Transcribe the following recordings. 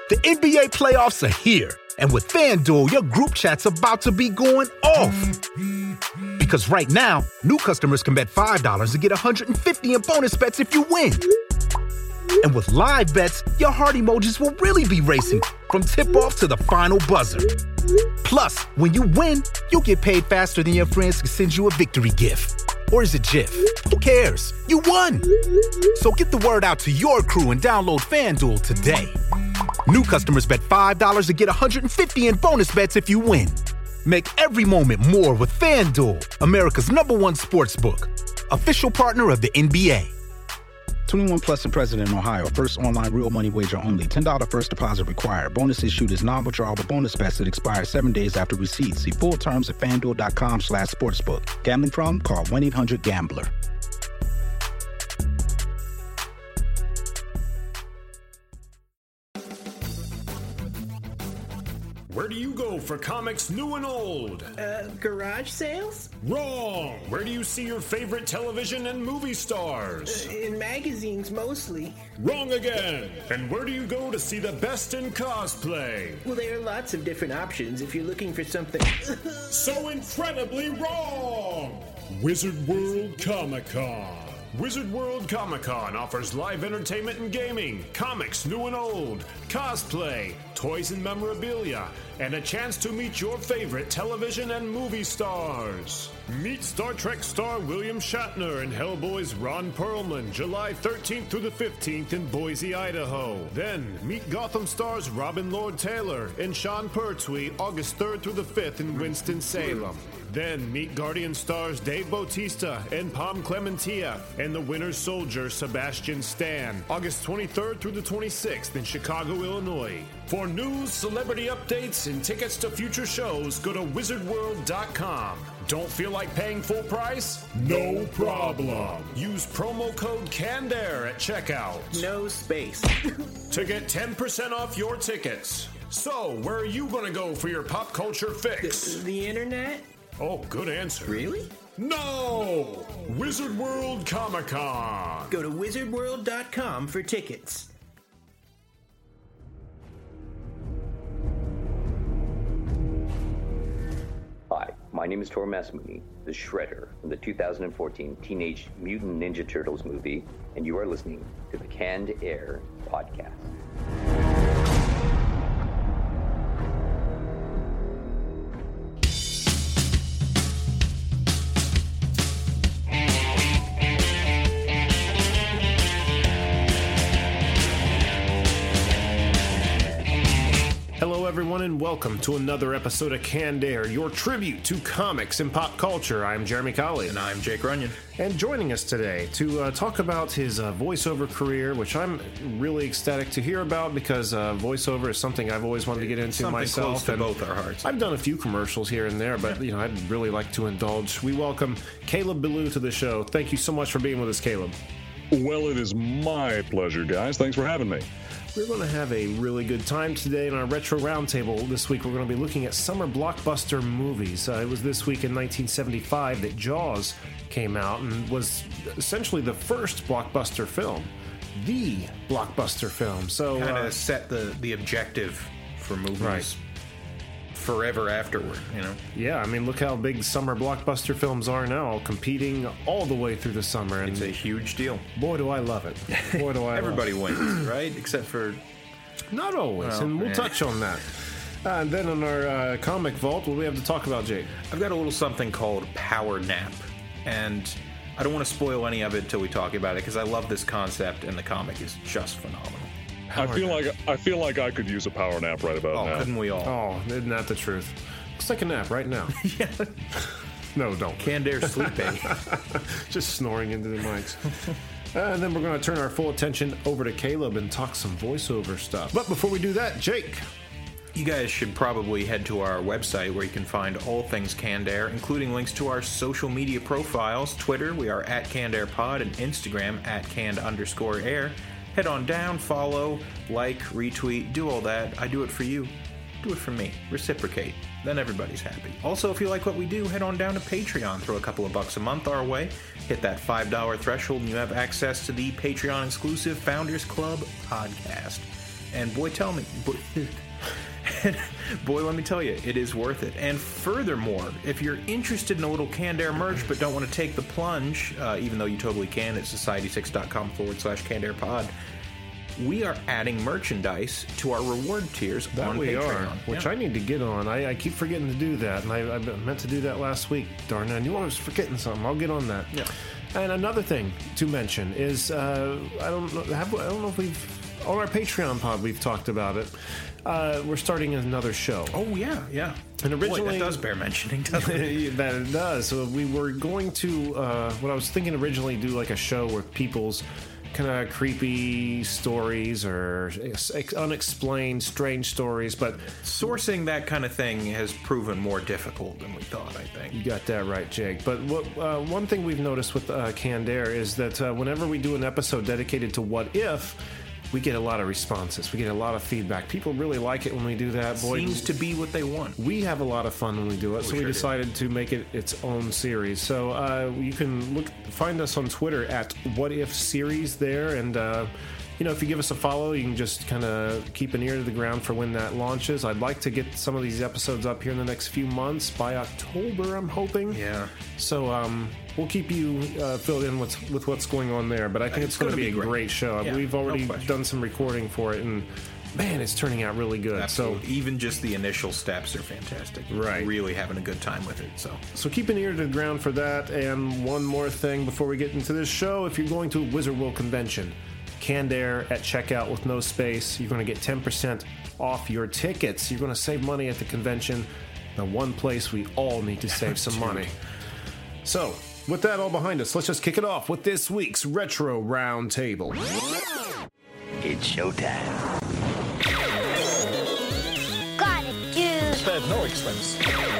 The NBA playoffs are here, and with FanDuel, your group chat's about to be going off. Because right now, new customers can bet $5 and get $150 in bonus bets if you win. And with live bets, your heart emojis will really be racing from tip-off to the final buzzer. Plus, when you win, you'll get paid faster than your friends can send you a victory gift. Or is it GIF? Who cares? You won! So get the word out to your crew and download FanDuel today. New customers bet $5 to get $150 in bonus bets if you win. Make every moment more with FanDuel, America's #1 sportsbook. Official partner of the NBA. 21 plus and present in Ohio. First online real money wager only. $10 first deposit required. Bonus issued is non-withdrawable bonus bets that expire 7 days after receipt. See full terms at FanDuel.com/sportsbook. Gambling problem? Call 1-800-GAMBLER. Where do you go for comics new and old? Garage sales? Wrong! Where do you see your favorite television and movie stars? In magazines, mostly. Wrong again! And where do you go to see the best in cosplay? Well, there are lots of different options if you're looking for something... So incredibly wrong! Wizard World Comic-Con. Wizard World Comic-Con offers live entertainment and gaming, comics new and old, cosplay, toys and memorabilia, and a chance to meet your favorite television and movie stars. Meet Star Trek star William Shatner and Hellboy's Ron Perlman, July 13th through the 15th in Boise, Idaho. Then, meet Gotham stars Robin Lord Taylor and Sean Pertwee, August 3rd through the 5th in Winston-Salem. Then, meet Guardian stars Dave Bautista and Pom Clementia and the Winter Soldier Sebastian Stan, August 23rd through the 26th in Chicago, Illinois. For news, celebrity updates, and tickets to future shows, go to wizardworld.com. Don't feel like paying full price? No problem. Use promo code CANDAIR at checkout. No space. To get 10% off your tickets. So, where are you going to go for your pop culture fix? The internet? Oh, good answer. Really? No! Wizard World Comic-Con. Go to wizardworld.com for tickets. Hi, my name is Tor Masmuni, the Shredder from the 2014 Teenage Mutant Ninja Turtles movie, and you are listening to the Canned Air podcast. Hello, everyone, and welcome to another episode of Canned Air, your tribute to comics and pop culture. I'm Jeremy Colley. And I'm Jake Runyon. And joining us today to talk about his voiceover career, which I'm really ecstatic to hear about because voiceover is something I've always wanted to get into something myself. Close to both our hearts. I've done a few commercials here and there, but I'd really like to indulge. We welcome Caleb Ballou to the show. Thank you so much for being with us, Caleb. Well, it is my pleasure, guys. Thanks for having me. We're going to have a really good time today in our Retro Roundtable. This week we're going to be looking at summer blockbuster movies. It was this week in 1975 that Jaws came out and was essentially the first blockbuster film. The blockbuster film. So kind of set the objective for movies. Right. Forever afterward, Yeah, I mean, look how big summer blockbuster films are now, competing all the way through the summer. And it's a huge deal. Boy, do I love it. Boy, do I Everybody love it. wins, right? Except for... Not always, and we'll touch on that. And then on our comic vault, what do we have to talk about, Jake? I've got a little something called Power Nap, and I don't want to spoil any of it until we talk about it, because I love this concept, and the comic is just phenomenal. I feel like I could use a power nap right about now. Couldn't we all? Oh, isn't that the truth? Looks like a nap right now. Yeah. No, don't. Canned Air sleeping. Just snoring into the mics. And then we're going to turn our full attention over to Caleb and talk some voiceover stuff. But before we do that, Jake. You guys should probably head to our website where you can find all things Canned Air, including links to our social media profiles. Twitter, we are at Canned Air Pod, and Instagram at Canned_Air. Head on down, follow, like, retweet, do all that. I do it for you. Do it for me. Reciprocate. Then everybody's happy. Also, if you like what we do, head on down to Patreon. Throw a couple of bucks a month our way. Hit that $5 threshold and you have access to the Patreon-exclusive Founders Club podcast. And boy, let me tell you, it is worth it. And furthermore, if you're interested in a little Canned Air merch but don't want to take the plunge, even though you totally can at society6.com/CannedAirPod, we are adding merchandise to our reward tiers on Patreon. Which I need to get on. I keep forgetting to do that, and I meant to do that last week. Darn it, I knew I was forgetting something. I'll get on that. Yeah. And another thing to mention is, I don't know if we've, on our Patreon pod, we've talked about it. We're starting another show. Oh, yeah. And originally, boy, that does bear mentioning, doesn't it? That it does. So we were going to, what I was thinking originally, do like a show with people's kind of creepy stories or unexplained strange stories, but sourcing that kind of thing has proven more difficult than we thought, I think. You got that right, Jake. But one thing we've noticed with Canned Air is that whenever we do an episode dedicated to What If, we get a lot of responses. We get a lot of feedback. People really like it when we do that. Boy, seems to be what they want. We have a lot of fun when we do it, so we decided to make it its own series. So you can find us on Twitter at What If Series there, and if you give us a follow, you can just kind of keep an ear to the ground for when that launches. I'd like to get some of these episodes up here in the next few months, by October, I'm hoping. Yeah. So we'll keep you filled in with what's going on there, but I think it's going to be a great show. Yeah, we've already done some recording for it, and man, it's turning out really good. Absolutely. So even just the initial steps are fantastic. Right. Really having a good time with it. So keep an ear to the ground for that. And one more thing before we get into this show, if you're going to a Wizard World convention, Canned Air at checkout with no space, you're going to get 10% off your tickets. You're going to save money at the convention, the one place we all need to save some money. So, with that all behind us, let's just kick it off with this week's Retro Roundtable. It's showtime. Got it, dude. Spared no expense.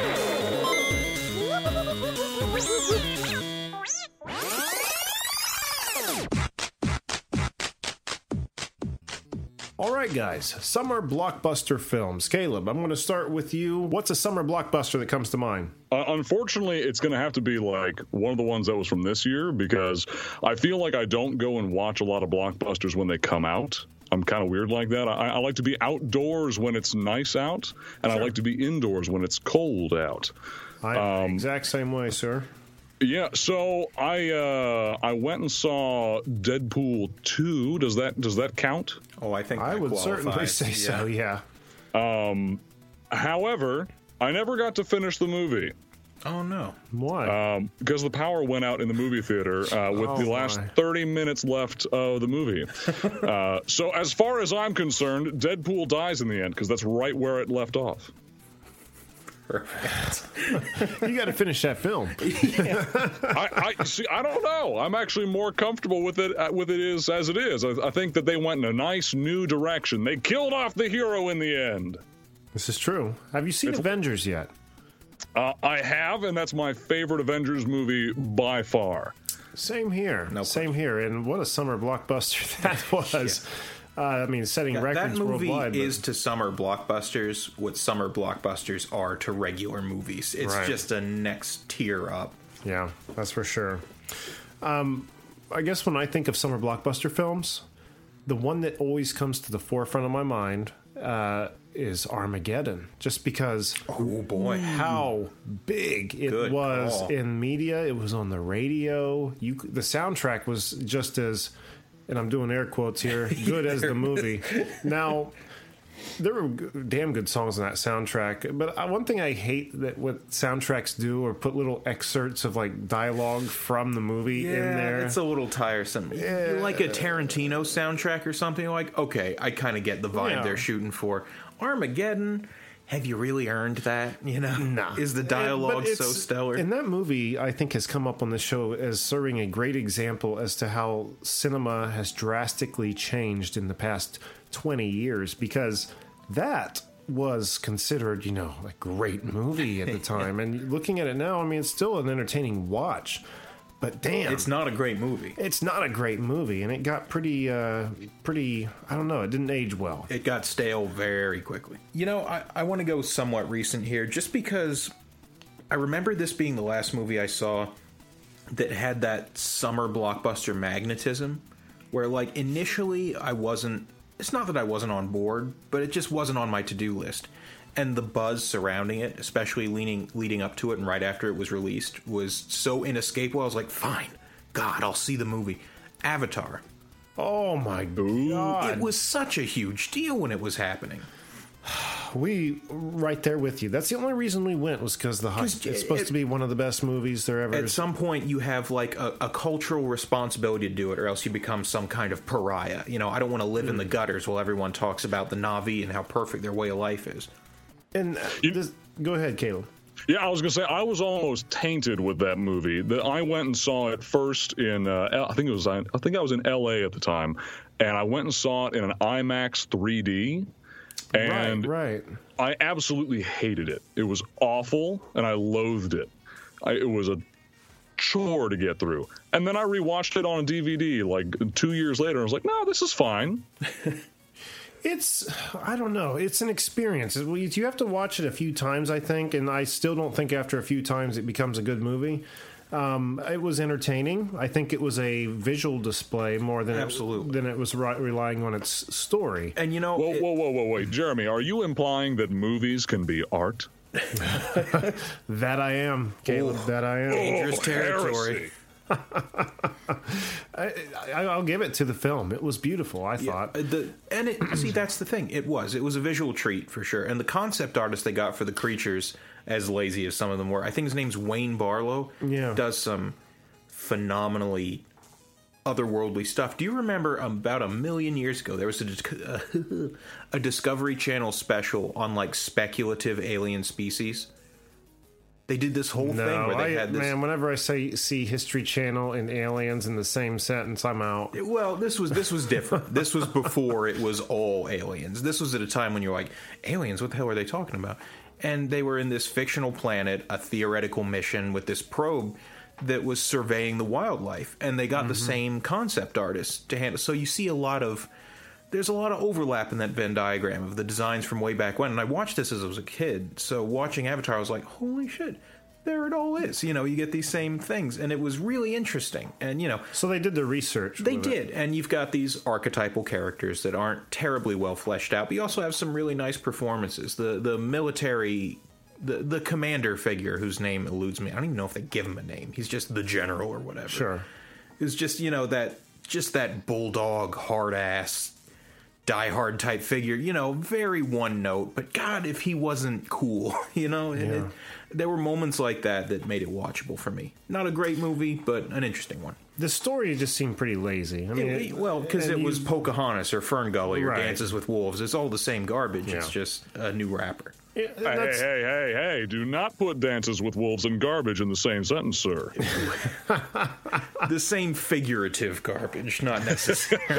All right, guys, summer blockbuster films. Caleb, I'm going to start with you. What's a summer blockbuster that comes to mind? Unfortunately, it's going to have to be like one of the ones that was from this year, because I feel like I don't go and watch a lot of blockbusters when they come out. I'm kind of weird like that. I like to be outdoors when it's nice out, and I like to be indoors when it's cold out. I'm the exact same way, sir. Yeah, so I went and saw Deadpool 2. Does that count? Oh, I think I would certainly say so, yeah. However, I never got to finish the movie. Oh, no. Why? Because the power went out in the movie theater with the last 30 minutes left of the movie. So as far as I'm concerned, Deadpool dies in the end, because that's right where it left off. You got to finish that film. I see. I don't know. I'm actually more comfortable with it as it is. I think that they went in a nice new direction. They killed off the hero in the end. This is true. Have you seen Avengers yet? I have, and that's my favorite Avengers movie by far. Same here. Same here. And what a summer blockbuster that was. Setting records worldwide. That movie is to summer blockbusters what summer blockbusters are to regular movies. It's just a next tier up. Yeah, that's for sure. I guess when I think of summer blockbuster films, the one that always comes to the forefront of my mind is Armageddon. Just because, oh boy, how big it was in media. It was on the radio. The soundtrack was just as, and I'm doing air quotes here, good as the movie. Now, there were damn good songs on that soundtrack, but one thing I hate that what soundtracks do or put little excerpts of like dialogue from the movie in there. It's a little tiresome. Yeah. Like a Tarantino soundtrack or something, like, okay, I kind of get the vibe they're shooting for. Armageddon, have you really earned that? Nah. Is the dialogue so stellar? And that movie, I think, has come up on the show as serving a great example as to how cinema has drastically changed in the past 20 years, because that was considered, a great movie at the time. And looking at it now, it's still an entertaining watch. But damn, it's not a great movie. It's not a great movie, and it got pretty, I don't know, it didn't age well. It got stale very quickly. I want to go somewhat recent here, just because I remember this being the last movie I saw that had that summer blockbuster magnetism, where, like, initially I wasn't it's not that I wasn't on board, but it just wasn't on my to-do list. And the buzz surrounding it, especially leading up to it and right after it was released, was so inescapable. I was like, fine, God, I'll see the movie. Avatar. Oh my God. It was such a huge deal when it was happening. We right there with you. That's the only reason we went, was because it's supposed to be one of the best movies there ever. At some point, you have like a cultural responsibility to do it, or else you become some kind of pariah. You know, I don't want to live in the gutters while everyone talks about the Na'vi and how perfect their way of life is. And go ahead, Caleb. Yeah, I was going to say, I was almost tainted with that movie. I went and saw it first in, I think I was in LA at the time, and I went and saw it in an IMAX 3D. And right. I absolutely hated it. It was awful, and I loathed it. It was a chore to get through. And then I rewatched it on a DVD like 2 years later, and I was like, no, this is fine. I don't know. It's an experience. You have to watch it a few times, I think, and I still don't think after a few times it becomes a good movie. It was entertaining. I think it was a visual display more than it was relying on its story. And you know, whoa, Jeremy, are you implying that movies can be art? That I am, Caleb. That I am. Dangerous territory. I'll give it to the film. It was beautiful, I thought. See, that's the thing. It was a visual treat for sure. And the concept artist they got for the creatures, as lazy as some of them were, I think his name's Wayne Barlow, does some phenomenally otherworldly stuff. Do you remember about 1 million years ago there was a Discovery Channel special on like speculative alien species? They did this whole thing where they had this... Man, whenever I see History Channel and aliens in the same sentence, I'm out. Well, this was different. This was before it was all aliens. This was at a time when you're like, aliens, what the hell are they talking about? And they were in this fictional planet, a theoretical mission with this probe that was surveying the wildlife. And they got the same concept artists to handle. So you see there's a lot of overlap in that Venn diagram of the designs from way back when. And I watched this as I was a kid. So watching Avatar, I was like, holy shit, there it all is. You know, you get these same things. And it was really interesting. And, you know... So they did the research. They did. And you've got these archetypal characters that aren't terribly well fleshed out. But you also have some really nice performances. The military... The commander figure, whose name eludes me. I don't even know if they give him a name. He's just the general or whatever. Sure. It was just, you know, that bulldog, hard-ass... die-hard type figure, you know, very one note, but God, if he wasn't cool, you know, and there were moments like that made it watchable for me. Not a great movie, but an interesting one. The story just seemed pretty lazy. I mean, because it was Pocahontas or Fern Gully or Dances with Wolves. It's all the same garbage. Yeah. It's just a new rapper. Hey, do not put Dances with Wolves and garbage in the same sentence, sir. The same figurative garbage, not necessarily.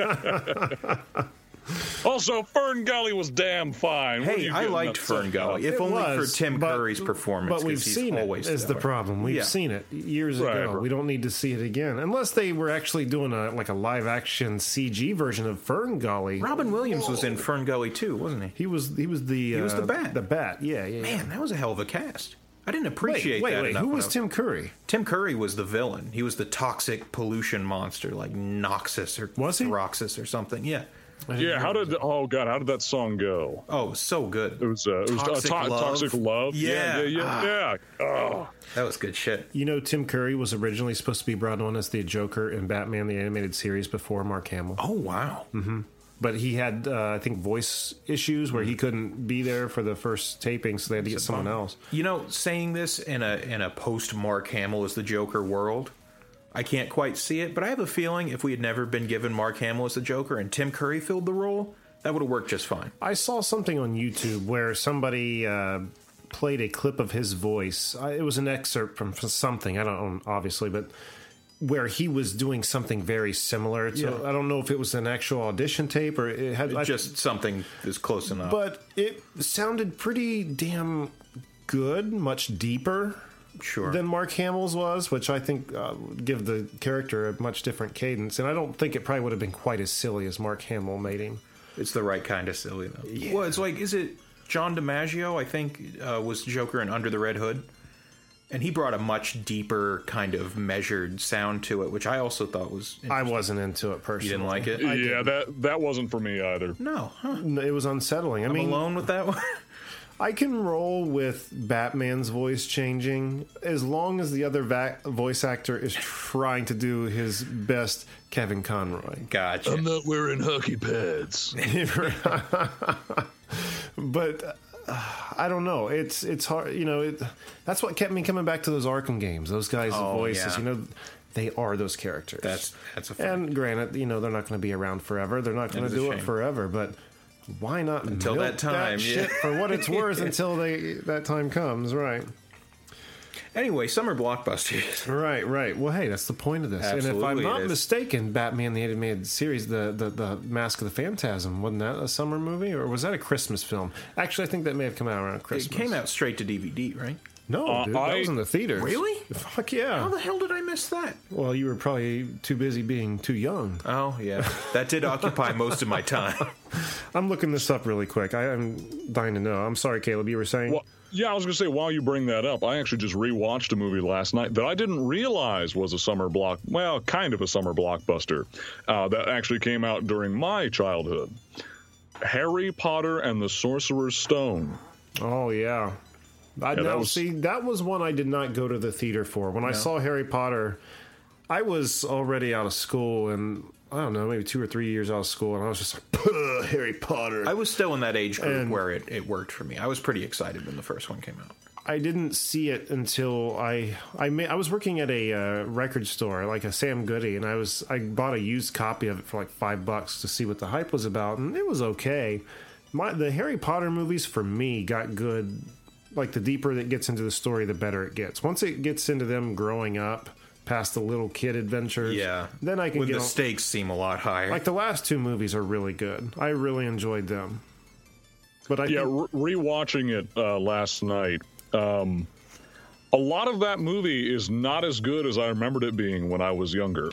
Also, Fern Gully was damn fine. Hey, I liked Fern Gully, if only for Tim Curry's performance. But we've seen it, is the problem. We've seen it years ago. Right. We don't need to see it again. Unless they were actually doing a live-action CG version of Fern Gully. Robin Williams was in Fern Gully, too, wasn't he? He was the Bat. The Bat, yeah. Man, that was a hell of a cast. I didn't appreciate that. Wait, who was Tim Curry? Tim Curry was the villain. He was the toxic pollution monster, like Noxus or Throxus or something. Yeah. Yeah, how did that song go? Oh, so good. It was Toxic Love. Yeah. Oh. That was good shit. You know, Tim Curry was originally supposed to be brought on as the Joker in Batman the Animated Series before Mark Hamill. Oh, wow. Mm-hmm. But he had, I think, voice issues where he couldn't be there for the first taping, so they had to get someone else. You know, saying this in a post-Mark Hamill as the Joker world, I can't quite see it, but I have a feeling if we had never been given Mark Hamill as the Joker and Tim Curry filled the role, that would have worked just fine. I saw something on YouTube where somebody played a clip of his voice. It was an excerpt from something, I don't know, obviously, but where he was doing something very similar to, I don't know if it was an actual audition tape or it had... Just something that's close enough. But it sounded pretty damn good, much deeper than Mark Hamill's was, which I think give the character a much different cadence. And I don't think it probably would have been quite as silly as Mark Hamill made him. It's the right kind of silly, though. Yeah. Well, it's like, is it John DiMaggio, I think, was Joker in Under the Red Hood? And he brought a much deeper kind of measured sound to it, which I also thought was I wasn't into it personally. You didn't like it? Yeah, that wasn't for me either. No. Huh. It was unsettling. I'm alone with that one? I can roll with Batman's voice changing as long as the other voice actor is trying to do his best Kevin Conroy. Gotcha. I'm not wearing hockey pads. But I don't know. It's hard. You know, that's what kept me coming back to those Arkham games. Those guys' voices. Yeah. You know, they are those characters. That's a fact. And granted, you know, they're not going to be around forever. They're not going to do it forever. But why not until that time? Shit for what it's worth until that time comes, right? Anyway, summer blockbusters. Right. Well, hey, that's the point of this. Absolutely, and if I'm not mistaken, Batman the Animated Series, the Mask of the Phantasm, wasn't that a summer movie, or was that a Christmas film? Actually, I think that may have come out around Christmas. It came out straight to DVD, right? No, dude, that was in the theaters. Really? Fuck yeah. How the hell did I miss that? Well, you were probably too busy being too young. Oh, yeah. That did occupy most of my time. I'm looking this up really quick. I'm dying to know. I'm sorry, Caleb, you were saying... Well, yeah, I was going to say, while you bring that up, I actually just rewatched a movie last night that I didn't realize was a summer kind of a summer blockbuster that actually came out during my childhood. Harry Potter and the Sorcerer's Stone. Oh, yeah. That was one I did not go to the theater for. When I saw Harry Potter, I was already out of school, and I don't know, maybe 2 or 3 years out of school, and I was just like, Harry Potter. I was still in that age group where it worked for me. I was pretty excited when the first one came out. I didn't see it until I was working at a record store, like a Sam Goody, and I bought a used copy of it for like $5 to see what the hype was about, and it was okay. The Harry Potter movies for me got good. Like, the deeper it gets into the story, the better it gets. Once it gets into them growing up past the little kid adventures, then I can the stakes seem a lot higher. Like, the last 2 movies are really good. I really enjoyed them. But rewatching it last night, a lot of that movie is not as good as I remembered it being when I was younger.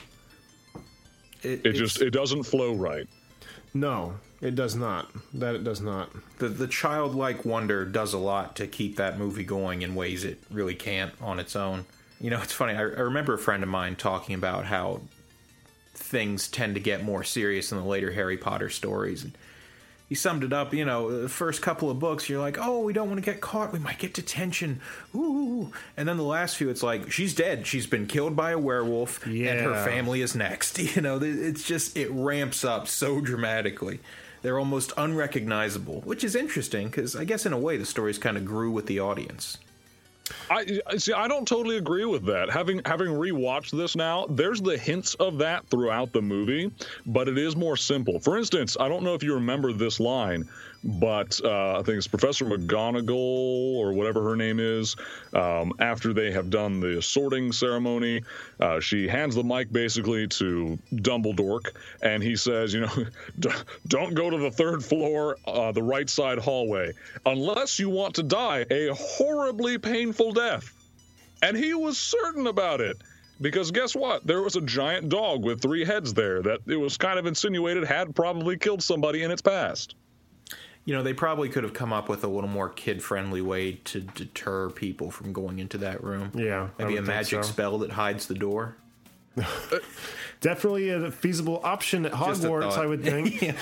It doesn't flow right. No, it does not. That it does not. The childlike wonder does a lot to keep that movie going in ways it really can't on its own. You know, it's funny. I remember a friend of mine talking about how things tend to get more serious in the later Harry Potter stories. And he summed it up, you know, the first couple of books, you're like, oh, we don't want to get caught. We might get detention. Ooh. And then the last few, it's like, she's dead. She's been killed by a werewolf, and her family is next. You know, it's just, it ramps up so dramatically. They're almost unrecognizable, which is interesting, because I guess in a way the stories kind of grew with the audience. I don't totally agree with that. Having rewatched this now, there's the hints of that throughout the movie, but it is more simple. For instance, I don't know if you remember this line, but I think it's Professor McGonagall or whatever her name is. After they have done the sorting ceremony, she hands the mic basically to Dumbledore, and he says, you know, don't go to the 3rd floor, the right side hallway, unless you want to die a horribly painful death. And he was certain about it. Because guess what? There was a giant dog with 3 heads there that it was kind of insinuated had probably killed somebody in its past. You know, they probably could have come up with a little more kid-friendly way to deter people from going into that room. Yeah. Maybe a magic spell that hides the door. Definitely a feasible option at Hogwarts, I would think.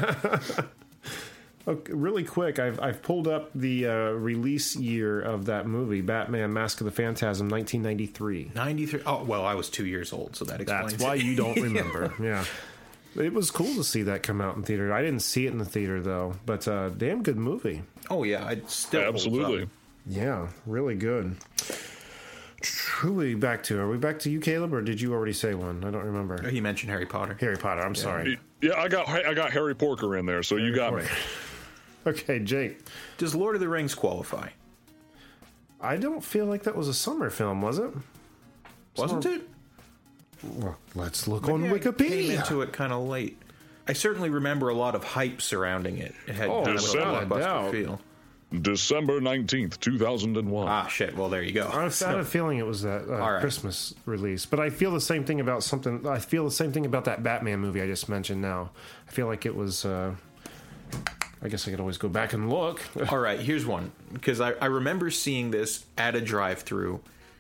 Okay, really quick, I've pulled up the release year of that movie, Batman: Mask of the Phantasm, 1993. 93? Oh, well, I was 2 years old, so that explains That's why you don't remember. Yeah. It was cool to see that come out in theater. I didn't see it in the theater, though, but damn good movie. Oh, yeah, I'd still absolutely. Yeah, really good. Truly are we back to you, Caleb, or did you already say one? I don't remember. He mentioned Harry Potter. Harry Potter, I'm sorry. Yeah, I got Harry Porker in there, so you got me. Okay, Jake. Does Lord of the Rings qualify? I don't feel like that was a summer film, was it? Wasn't it? Well, let's look on Wikipedia. I came into it kind of late. I certainly remember a lot of hype surrounding it. It had kind of a blockbuster feel. December 19th, 2001. Ah, shit. Well, there you go. I had a feeling it was that Christmas release. But I feel the same thing about that Batman movie I just mentioned now. I feel like it was... I guess I could always go back and look. All right, here's one. Because I remember seeing this at a drive-thru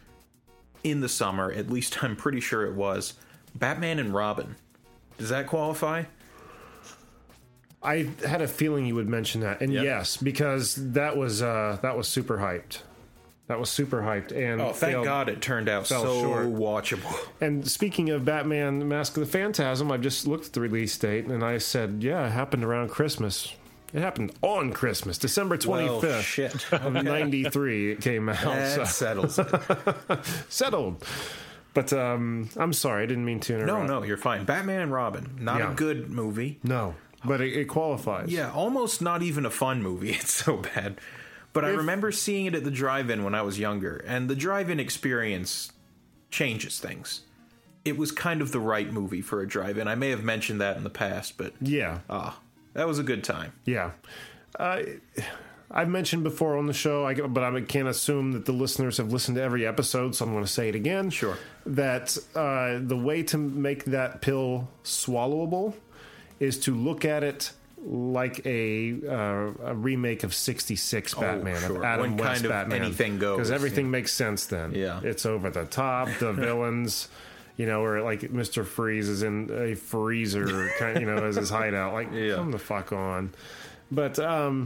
in the summer, at least I'm pretty sure it was, Batman and Robin. Does that qualify? I had a feeling you would mention that, and Yep. yes, because that was super hyped. That was super hyped, and thank God it turned out so short. watchable. And speaking of Batman: Mask of the Phantasm, I just looked at the release date, and I said, "Yeah, it happened around Christmas. It happened on Christmas, December 25th Well, shit. of '93. It came out. That settles it. Settled." But I'm sorry, I didn't mean to interrupt. No, you're fine. Batman and Robin, not Yeah. a good movie. No, but it qualifies. Yeah, almost not even a fun movie. It's so bad. But I remember seeing it at the drive-in when I was younger, and the drive-in experience changes things. It was kind of the right movie for a drive-in. I may have mentioned that in the past, but Yeah. that was a good time. Yeah. I've mentioned before on the show, but I can't assume that the listeners have listened to every episode, so I'm going to say it again. Sure. That the way to make that pill swallowable is to look at it like a remake of '66 Batman, sure. of Adam When West kind of Batman. anything goes, because everything makes sense then. Yeah. It's over the top. The villains, where like Mr. Freeze is in a freezer, as his hideout. Like, come the fuck on. But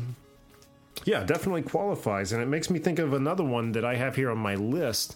yeah, definitely qualifies, and it makes me think of another one that I have here on my list.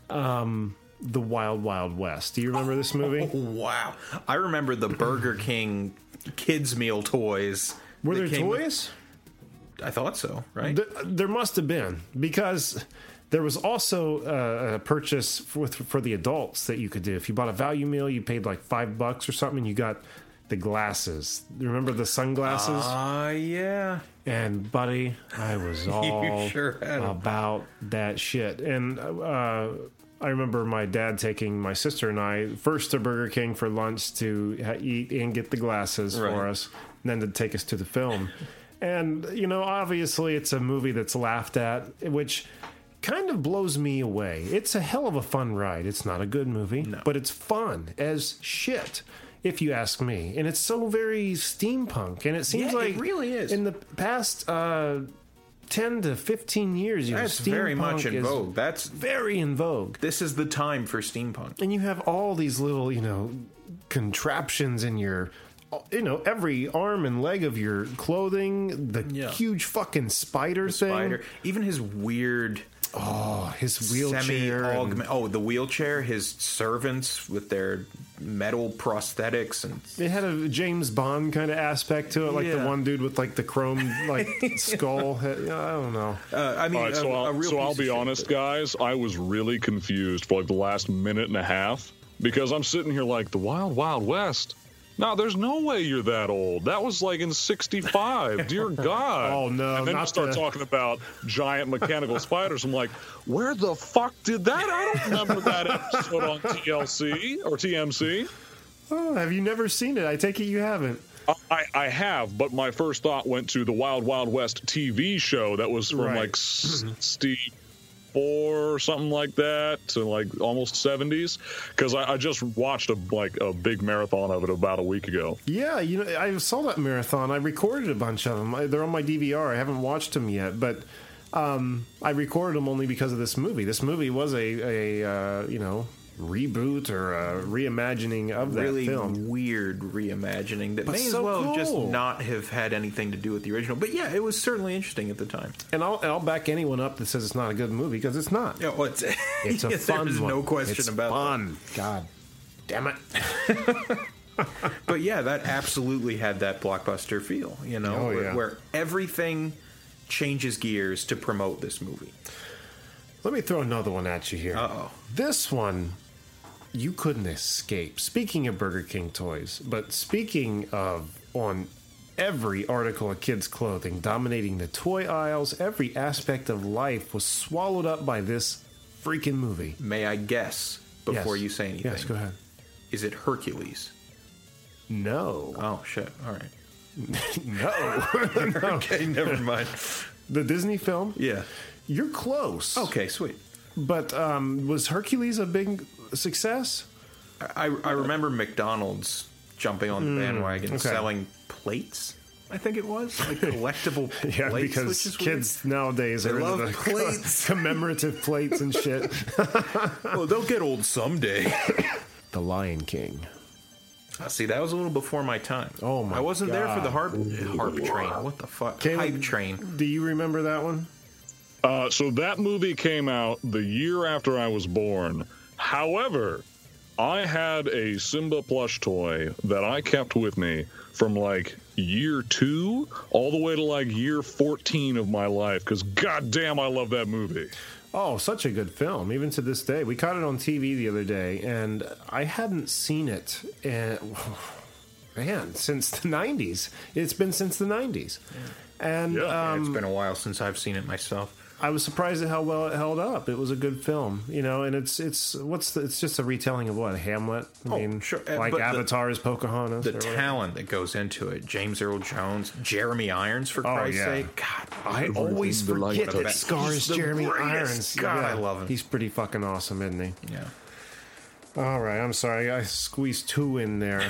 The Wild Wild West. Do you remember this movie? Oh, wow. I remember the Burger King kids meal toys. Were there that came toys? I thought so, right? There must have been, because there was also a purchase for the adults that you could do. If you bought a value meal, you paid like $5 or something, and you got the glasses. Remember the sunglasses? Yeah. And buddy, I was all sure had 'em. about that shit. And I remember my dad taking my sister and I first to Burger King for lunch to eat and get the glasses for us, and then to take us to the film. And, obviously it's a movie that's laughed at, which kind of blows me away. It's a hell of a fun ride. It's not a good movie, but it's fun as shit, if you ask me. And it's so very steampunk, and it seems like it really is. in the past 10 to 15 years, That's very much in is vogue. That's very in vogue. This is the time for steampunk. And you have all these little, contraptions in your, every arm and leg of your clothing, the huge fucking spider thing. Spider. Even his weird... his wheelchair. The wheelchair, his servants with their metal prosthetics. And it had a James Bond kind of aspect to it, like the one dude with like the chrome skull. I don't know. All right, so I'll be honest, guys. I was really confused for like the last minute and a half, because I'm sitting here like, the Wild Wild West. No, there's no way you're that old. That was like in '65. Dear God. Oh, no. And then you start talking about giant mechanical spiders. I'm like, where the fuck did that? I don't remember that episode on TLC or TMC. Oh, have you never seen it? I take it you haven't. I have, but my first thought went to the Wild Wild West TV show that was from like Steve or something like that, to like almost 70s, because I just watched a big marathon of it about a week ago. Yeah, I saw that marathon. I recorded a bunch of them. They're on my DVR. I haven't watched them yet, but I recorded them only because of this movie. This movie was a reboot or a reimagining of that really film. Weird reimagining that But may as so well just cool. not have had anything to do with the original. But yeah, it was certainly interesting at the time. And I'll back anyone up that says it's not a good movie, because it's not. Yeah, well, it's a fun there's one. no question It's about fun. God damn it. But yeah, that absolutely had that blockbuster feel, where everything changes gears to promote this movie. Let me throw another one at you here. Uh-oh. This one, you couldn't escape. Speaking of Burger King toys, but speaking of on every article of kids' clothing, dominating the toy aisles, every aspect of life was swallowed up by this freaking movie. May I guess before Yes. you say anything? Yes, go ahead. Is it Hercules? No. Oh, shit. All right. No. Okay, never mind. The Disney film? Yeah. You're close. Okay, sweet. But was Hercules a big success? I remember McDonald's jumping on the bandwagon, okay. selling plates, I think it was. Like collectible plates. Yeah, because kids nowadays are into the plates. commemorative plates and shit. Well, they'll get old someday. The Lion King. See, that was a little before my time. Oh, my I wasn't God. there for the harp train. What the fuck? Hype train. Do you remember that one? So that movie came out the year after I was born. However, I had a Simba plush toy that I kept with me from like year 2 all the way to like year 14 of my life, because goddamn, I love that movie. Oh, such a good film, even to this day. We caught it on TV the other day, and I hadn't seen it, since the 90s. It's been since the 90s. Yeah. And it's been a while since I've seen it myself. I was surprised at how well it held up. It was a good film, and it's just a retelling of what, Hamlet? I mean, sure. Like Avatar's Pocahontas. The talent that goes into it. James Earl Jones, Jeremy Irons, for Christ's sake. God, I always forget that stars Jeremy Irons. God, I love him. He's pretty fucking awesome, isn't he? Yeah. All right, I'm sorry. I squeezed 2 in there.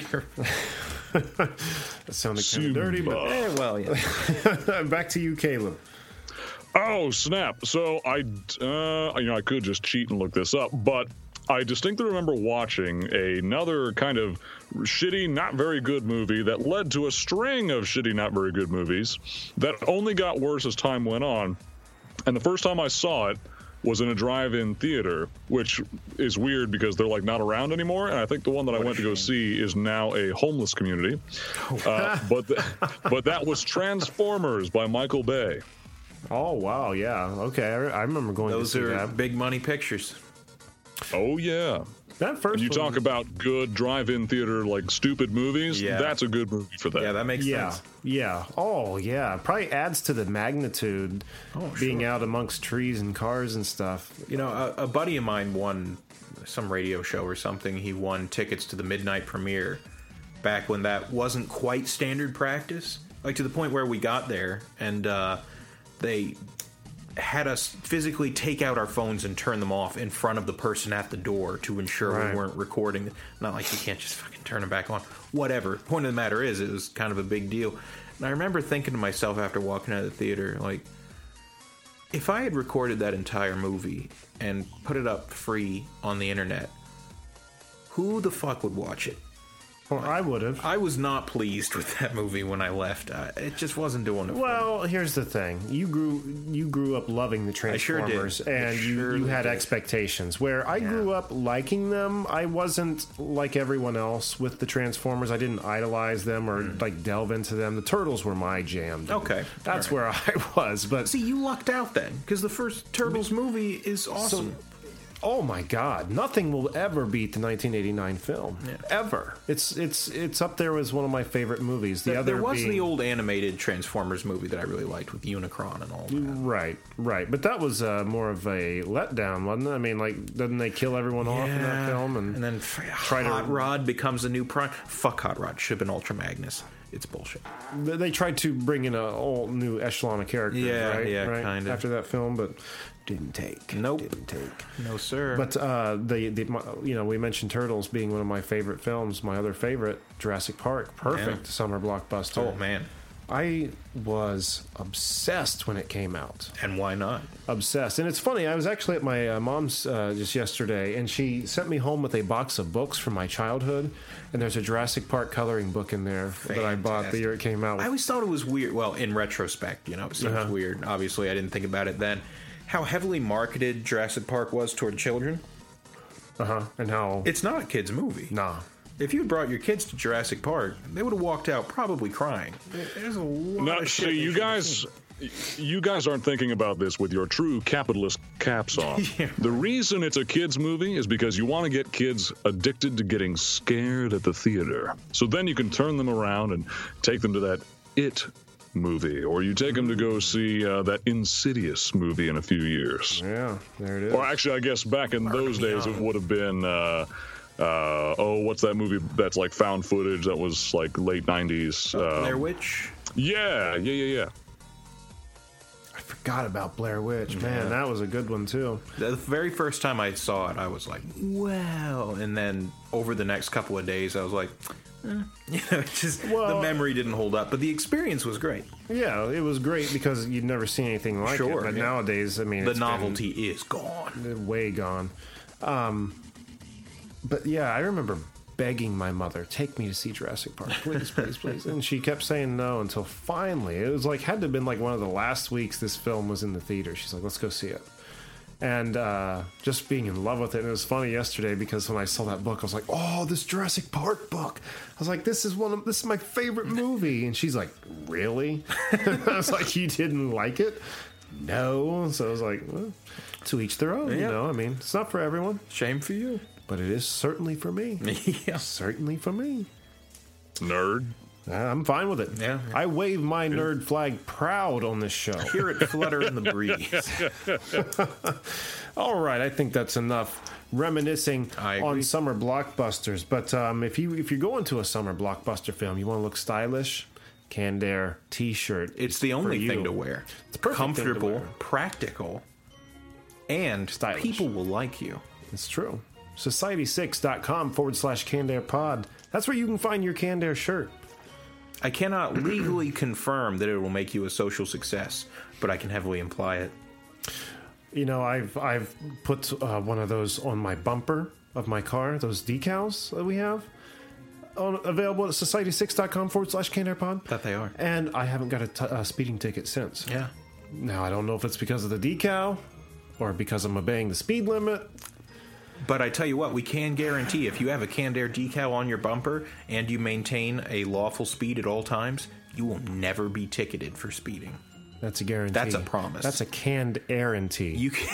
That sounded kind of dirty, but yeah. Back to you, Caleb. Oh, snap. So I could just cheat and look this up, but I distinctly remember watching another kind of shitty, not very good movie that led to a string of shitty, not very good movies that only got worse as time went on. And the first time I saw it was in a drive-in theater, which is weird because they're like not around anymore. And I think the one that I went to go see is now a homeless community. But that was Transformers by Michael Bay. Oh, wow, yeah. Okay, I remember going to see that. Those are big money pictures. Oh, yeah. That first you talk about good drive-in theater, like stupid movies, that's a good movie for that. Yeah, that makes sense. Yeah. Oh, yeah. Probably adds to the magnitude being out amongst trees and cars and stuff. A buddy of mine won some radio show or something. He won tickets to the midnight premiere back when that wasn't quite standard practice. Like, to the point where we got there and they had us physically take out our phones and turn them off in front of the person at the door to ensure we weren't recording. Not like you can't just fucking turn them back on. Whatever. Point of the matter is, it was kind of a big deal. And I remember thinking to myself after walking out of the theater, like, if I had recorded that entire movie and put it up free on the internet, who the fuck would watch it? Well, I would have. I was not pleased with that movie when I left. It just wasn't doing it. Well, here's the thing: you grew up loving the Transformers, and you had expectations. Where I grew up liking them, I wasn't like everyone else with the Transformers. I didn't idolize them or like delve into them. The Turtles were my jam. Okay, that's where I was. But see, you lucked out then, because the first Turtles movie is awesome. Oh my God! Nothing will ever beat the 1989 film. Ever. It's up there as one of my favorite movies. There was the old animated Transformers movie that I really liked with Unicron and all that. Right. But that was more of a letdown, wasn't it? I mean, like, didn't they kill everyone off in that film? And then Hot Rod becomes a new prime. Fuck Hot Rod. Should have been Ultra Magnus. It's bullshit. They tried to bring in a whole new echelon of characters, right? Kind of. After that film, but didn't take. Nope. Didn't take. No, sir. But we mentioned Turtles being one of my favorite films. My other favorite, Jurassic Park. Perfect summer blockbuster. Oh, man. I was obsessed when it came out. And why not? Obsessed. And it's funny, I was actually at my mom's just yesterday, and she sent me home with a box of books from my childhood, and there's a Jurassic Park coloring book in there that I bought the year it came out. I always thought it was weird. Well, in retrospect, it seems weird. Obviously, I didn't think about it then. How heavily marketed Jurassic Park was toward children. And how... It's not a kid's movie. Nah. If you had brought your kids to Jurassic Park, they would have walked out probably crying. There's a lot of shit. You guys aren't thinking about this with your true capitalist caps on. The reason it's a kids' movie is because you want to get kids addicted to getting scared at the theater. So then you can turn them around and take them to that It movie, or you take them to go see that Insidious movie in a few years. Yeah, there it is. Or actually, I guess back in those days, it would have been... what's that movie that's like found footage that was like late 90s? Blair Witch? Yeah. I forgot about Blair Witch. Man, that was a good one too. The very first time I saw it, I was like, wow. And then over the next couple of days, I was like, It's just the memory didn't hold up, but the experience was great. Yeah, it was great because you'd never seen anything like it. But nowadays, I mean, the novelty is gone. Way gone. But yeah, I remember begging my mother, take me to see Jurassic Park, please, please, please. And she kept saying no until finally, it was like, had to have been like one of the last weeks this film was in the theater. She's like, let's go see it. And just being in love with it. And it was funny yesterday because when I saw that book, I was like, oh, this Jurassic Park book. I was like, this is my favorite movie. And she's like, really? I was like, you didn't like it? No. So I was like, well, to each their own, you know? I mean, it's not for everyone. Shame for you. But it is certainly for me. Yeah. Certainly for me. Nerd. I'm fine with it. Yeah. I wave my nerd flag proud on this show. Hear it flutter in the breeze. All right, I think that's enough reminiscing on summer blockbusters. But if you're going to a summer blockbuster film, you want to look stylish, Canned Air T-shirt. It's the only thing to wear. It's comfortable, thing to wear. Practical, and stylish. People will like you. It's true. Society6.com/Canned Air Pod. That's where you can find your Canned Air shirt. I cannot legally confirm that it will make you a social success, but I can heavily imply it. You know, I've put one of those on my bumper of my car, those decals that we have, available at society6.com/Canned Air Pod. That they are. And I haven't got a speeding ticket since. Yeah. Now, I don't know if it's because of the decal or because I'm obeying the speed limit. But I tell you what, we can guarantee if you have a Canned Air decal on your bumper and you maintain a lawful speed at all times, you will never be ticketed for speeding. That's a guarantee. That's a promise. That's a canned guarantee. You can...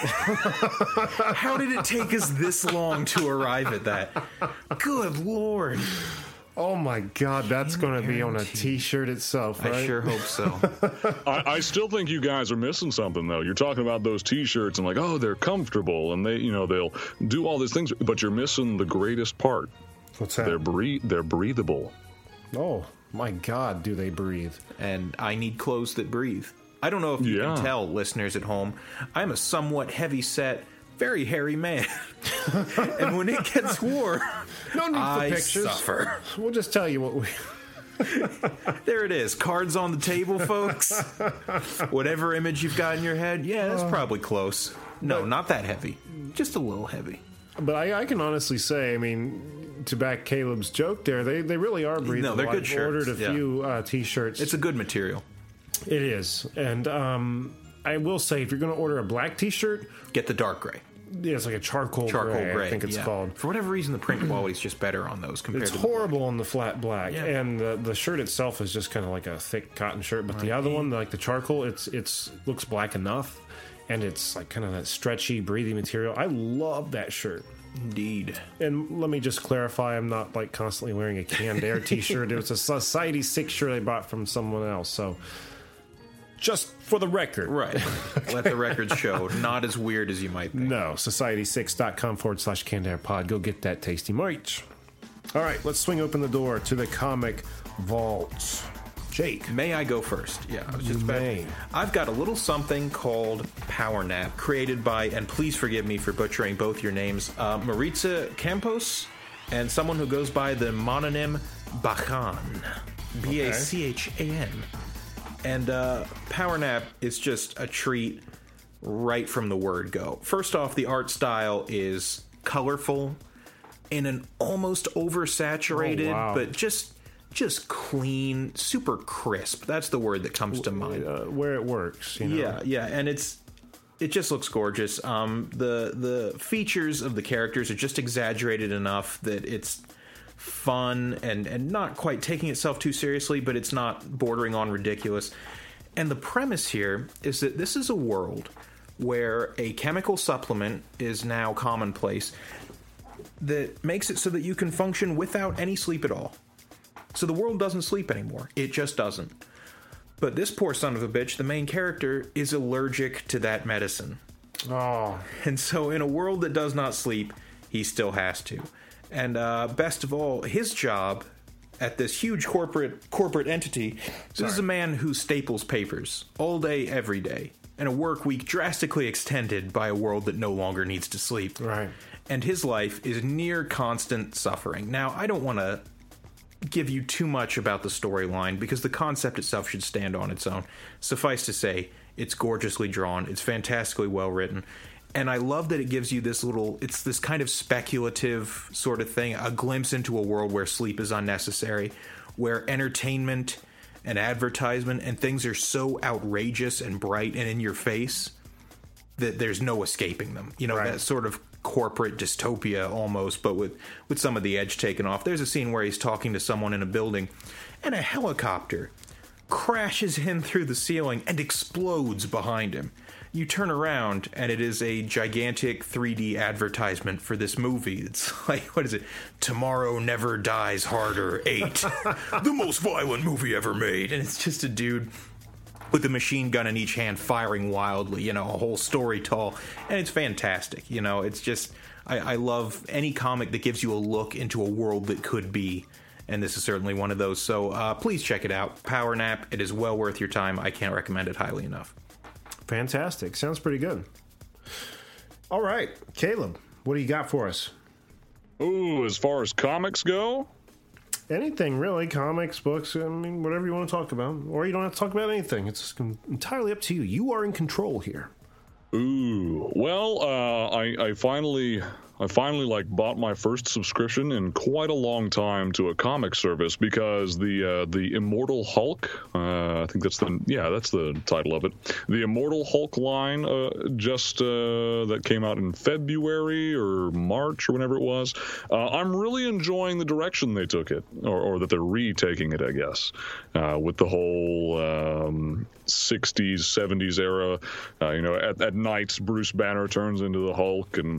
How did it take us this long to arrive at that? Good Lord. Oh my God, that's going to be on a T-shirt itself, right? I sure hope so. I still think you guys are missing something, though. You're talking about those T-shirts and like, oh, they're comfortable and they'll do all these things, but you're missing the greatest part. What's that? They're breathable. Oh my God, do they breathe? And I need clothes that breathe. I don't know if you can tell, listeners at home, I'm a somewhat heavy-set, very hairy man. And when it gets warm, no need for pictures. Suffer. We'll just tell you what we... There it is. Cards on the table, folks. Whatever image you've got in your head, that's probably close. No, not that heavy. Just a little heavy. But I can honestly say, I mean, to back Caleb's joke there, they really are breathable. No, they're good shirts. I ordered a few T-shirts. It's a good material. It is. And I will say, if you're going to order a black T-shirt... Get the dark gray. Yeah, it's like a charcoal gray, I think it's called. For whatever reason, the print quality is just better on those compared to... It's horrible on the flat black. Yeah. And the shirt itself is just kind of like a thick cotton shirt. But the other one, like the charcoal, it's looks black enough. And it's like kind of that stretchy, breathy material. I love that shirt. Indeed. And let me just clarify, I'm not like constantly wearing a Canned Air T-shirt. It was a Society 6 shirt I bought from someone else. So... just for the record. Right. Let the record show. Not as weird as you might think. No. Society6.com/Canned Air Pod. Go get that tasty merch. All right. Let's swing open the door to the comic vault. Jake. May I go first? Yeah. I was just I've got a little something called Power Nap, created by, and please forgive me for butchering both your names, Maritza Campos and someone who goes by the mononym Bachan. Bachan. And Power Nap is just a treat right from the word go. First off, the art style is colorful in an almost oversaturated, but just clean, super crisp. That's the word that comes to mind. Where it works, you know? Yeah, and it just looks gorgeous. The features of the characters are just exaggerated enough that it's fun and not quite taking itself too seriously, but it's not bordering on ridiculous. And the premise here is that this is a world where a chemical supplement is now commonplace that makes it so that you can function without any sleep at all. So the world doesn't sleep anymore. It just doesn't. But this poor son of a bitch, the main character, is allergic to that medicine. Oh. And so in a world that does not sleep, he still has to. And best of all, his job at this huge corporate entity, this is a man who staples papers all day, every day, and a work week drastically extended by a world that no longer needs to sleep. Right. And his life is near constant suffering. Now, I don't want to give you too much about the storyline because the concept itself should stand on its own. Suffice to say, it's gorgeously drawn. It's fantastically well written. And I love that it gives you it's this kind of speculative sort of thing, a glimpse into a world where sleep is unnecessary, where entertainment and advertisement and things are so outrageous and bright and in your face that there's no escaping them. You know, that sort of corporate dystopia almost, but with some of the edge taken off. There's a scene where he's talking to someone in a building and a helicopter crashes in through the ceiling and explodes behind him. You turn around, and it is a gigantic 3D advertisement for this movie. It's like, what is it? Tomorrow Never Dies Harder 8. The most violent movie ever made. And it's just a dude with a machine gun in each hand firing wildly, you know, a whole story tall. And it's fantastic. You know, it's just, I love any comic that gives you a look into a world that could be. And this is certainly one of those. So please check it out. Power Nap. It is well worth your time. I can't recommend it highly enough. Fantastic. Sounds pretty good. All right, Caleb, what do you got for us? Ooh, as far as comics go? Anything, really. Comics, books, I mean, whatever you want to talk about. Or you don't have to talk about anything. It's entirely up to you. You are in control here. Ooh, well, I finally like bought my first subscription in quite a long time to a comic service because the Immortal Hulk, I think that's the title of it. The Immortal Hulk line that came out in February or March or whenever it was. I'm really enjoying the direction they took it, or that they're retaking it, I guess, with the whole 60s, 70s era. At night, Bruce Banner turns into the Hulk, and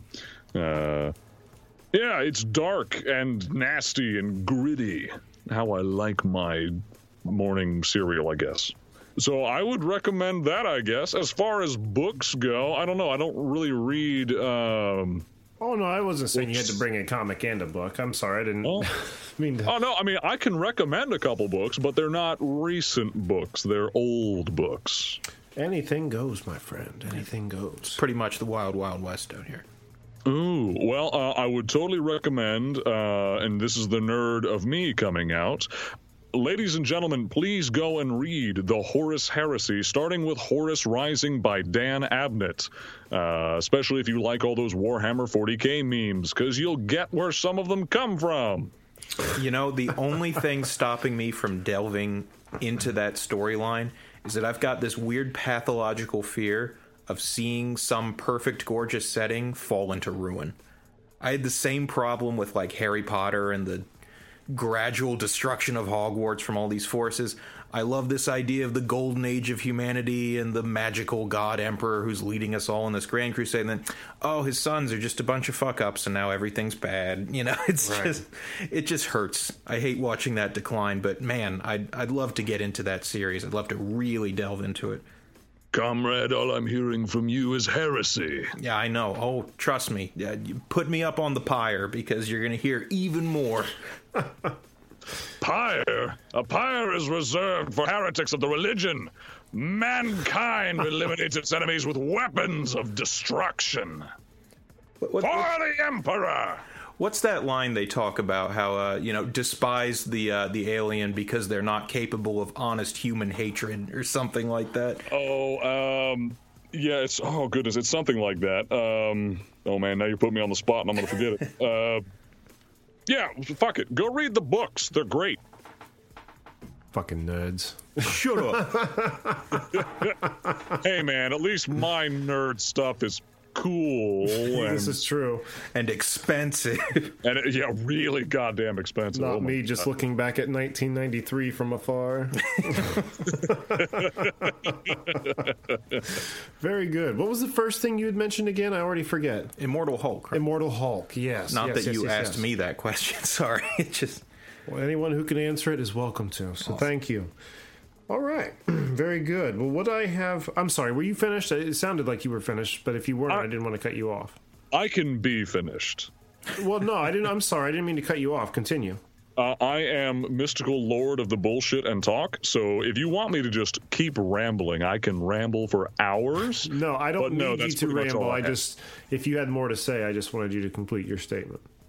it's dark and nasty and gritty. How I like my morning cereal, I guess. So I would recommend that, I guess. As far as books go, I don't know. I don't really read. Oh, no, I wasn't saying you had to bring a comic and a book. I'm sorry, I didn't mean to. Oh, no, I mean, I can recommend a couple books, but they're not recent books. They're old books. Anything goes, my friend. Anything goes. Pretty much the wild, wild west out here. Ooh, well, I would totally recommend, and this is the nerd of me coming out. Ladies and gentlemen, please go and read The Horus Heresy, starting with Horus Rising by Dan Abnett, especially if you like all those Warhammer 40K memes, because you'll get where some of them come from. You know, the only thing stopping me from delving into that storyline is that I've got this weird pathological fear of seeing some perfect, gorgeous setting fall into ruin. I had the same problem with, like, Harry Potter and the gradual destruction of Hogwarts from all these forces. I love this idea of the golden age of humanity and the magical god emperor who's leading us all in this grand crusade, and then, his sons are just a bunch of fuck-ups and now everything's bad. You know, it just hurts. I hate watching that decline, but man, I'd love to get into that series. I'd love to really delve into it. Comrade, all I'm hearing from you is heresy. Yeah, I know. Oh, trust me. You put me up on the pyre because you're going to hear even more. Pyre? A pyre is reserved for heretics of the religion. Mankind eliminates its enemies with weapons of destruction. For the Emperor! What's that line they talk about? How despise the alien because they're not capable of honest human hatred or something like that. It's goodness, it's something like that. Oh man, now you put me on the spot and I'm gonna forget it. Fuck it. Go read the books. They're great. Fucking nerds. Shut up. Hey man, at least my nerd stuff is cool. This is true. And expensive. And really goddamn expensive. Not me just looking back at 1993 from afar. Very good. What was the first thing you had mentioned again? I already forget. Immortal Hulk. Right? Immortal Hulk, yes. Not that you asked me that question. Sorry. Well, anyone who can answer it is welcome to. So Thank you. All right. Very good. Well, what I have... I'm sorry, were you finished? It sounded like you were finished, but if you weren't, I didn't want to cut you off. I can be finished. Well, no, I'm sorry. I didn't mean to cut you off. Continue. I am mystical lord of the bullshit and talk, so if you want me to just keep rambling, I can ramble for hours. No, I don't need you to ramble. If you had more to say, I just wanted you to complete your statement.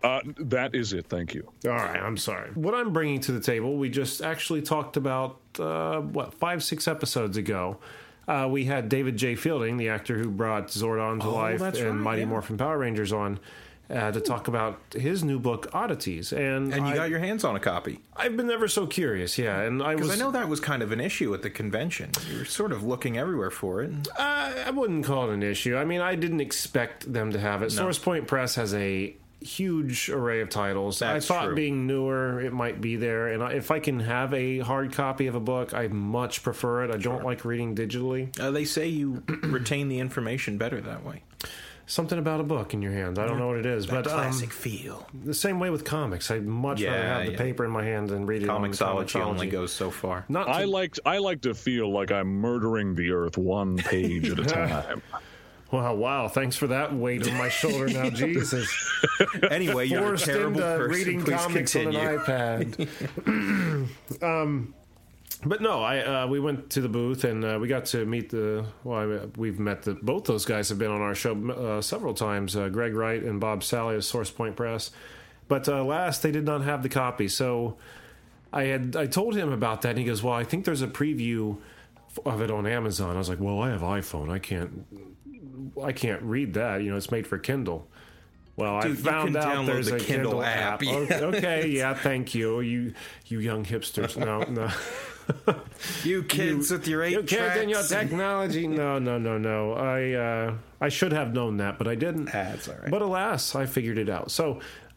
That is it. Thank you. All right, I'm sorry. What I'm bringing to the table, we just actually talked about, 5-6 episodes ago. We had David J. Fielding, the actor who brought Zordon to life and Mighty Morphin Power Rangers on, to talk about his new book, Oddities. And you got your hands on a copy. I've been ever so curious, yeah. And because I know that was kind of an issue at the convention. You were sort of looking everywhere for it. I wouldn't call it an issue. I mean, I didn't expect them to have it. No. Source Point Press has a huge array of titles. That's I thought true. Being newer, it might be there. And if I can have a hard copy of a book, I much prefer it. I don't like reading digitally. They say you retain the information better that way. Something about a book in your hand. I don't know what it is. That but classic feel. The same way with comics. I'd much rather have the paper in my hand than read it on Comixology only goes so far. I like to feel like I'm murdering the earth one page at a time. Wow, thanks for that weight on my shoulder now, Jesus. Anyway, you're a terrible person. Reading Please comics continue. on an iPad. But no, we went to the booth and we got to meet we've met both those guys have been on our show several times, Greg Wright and Bob Sally of Source Point Press. But last, they did not have the copy. So I told him about that, and he goes, well, I think there's a preview of it on Amazon. I was like, well, I have iPhone. I can't read that. It's made for Kindle. Well, I found out there's a Kindle app. Yeah. Okay, yeah, thank you. You young hipsters. No. You kids with your 8 You kids and your technology. No. I should have known that, but I didn't. That's all right. But alas, I figured it out. So,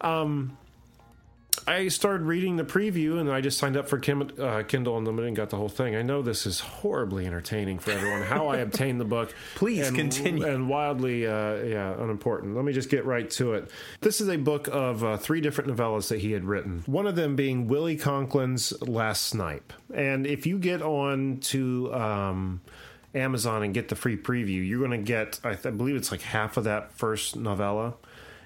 I started reading the preview, and I just signed up for Kindle Unlimited and got the whole thing. I know this is horribly entertaining for everyone. How I obtained the book. Please continue. And wildly, unimportant. Let me just get right to it. This is a book of 3 different novellas that he had written. One of them being Willie Conklin's Last Snipe. And if you get on to Amazon and get the free preview, you're going to get, I believe it's like half of that first novella.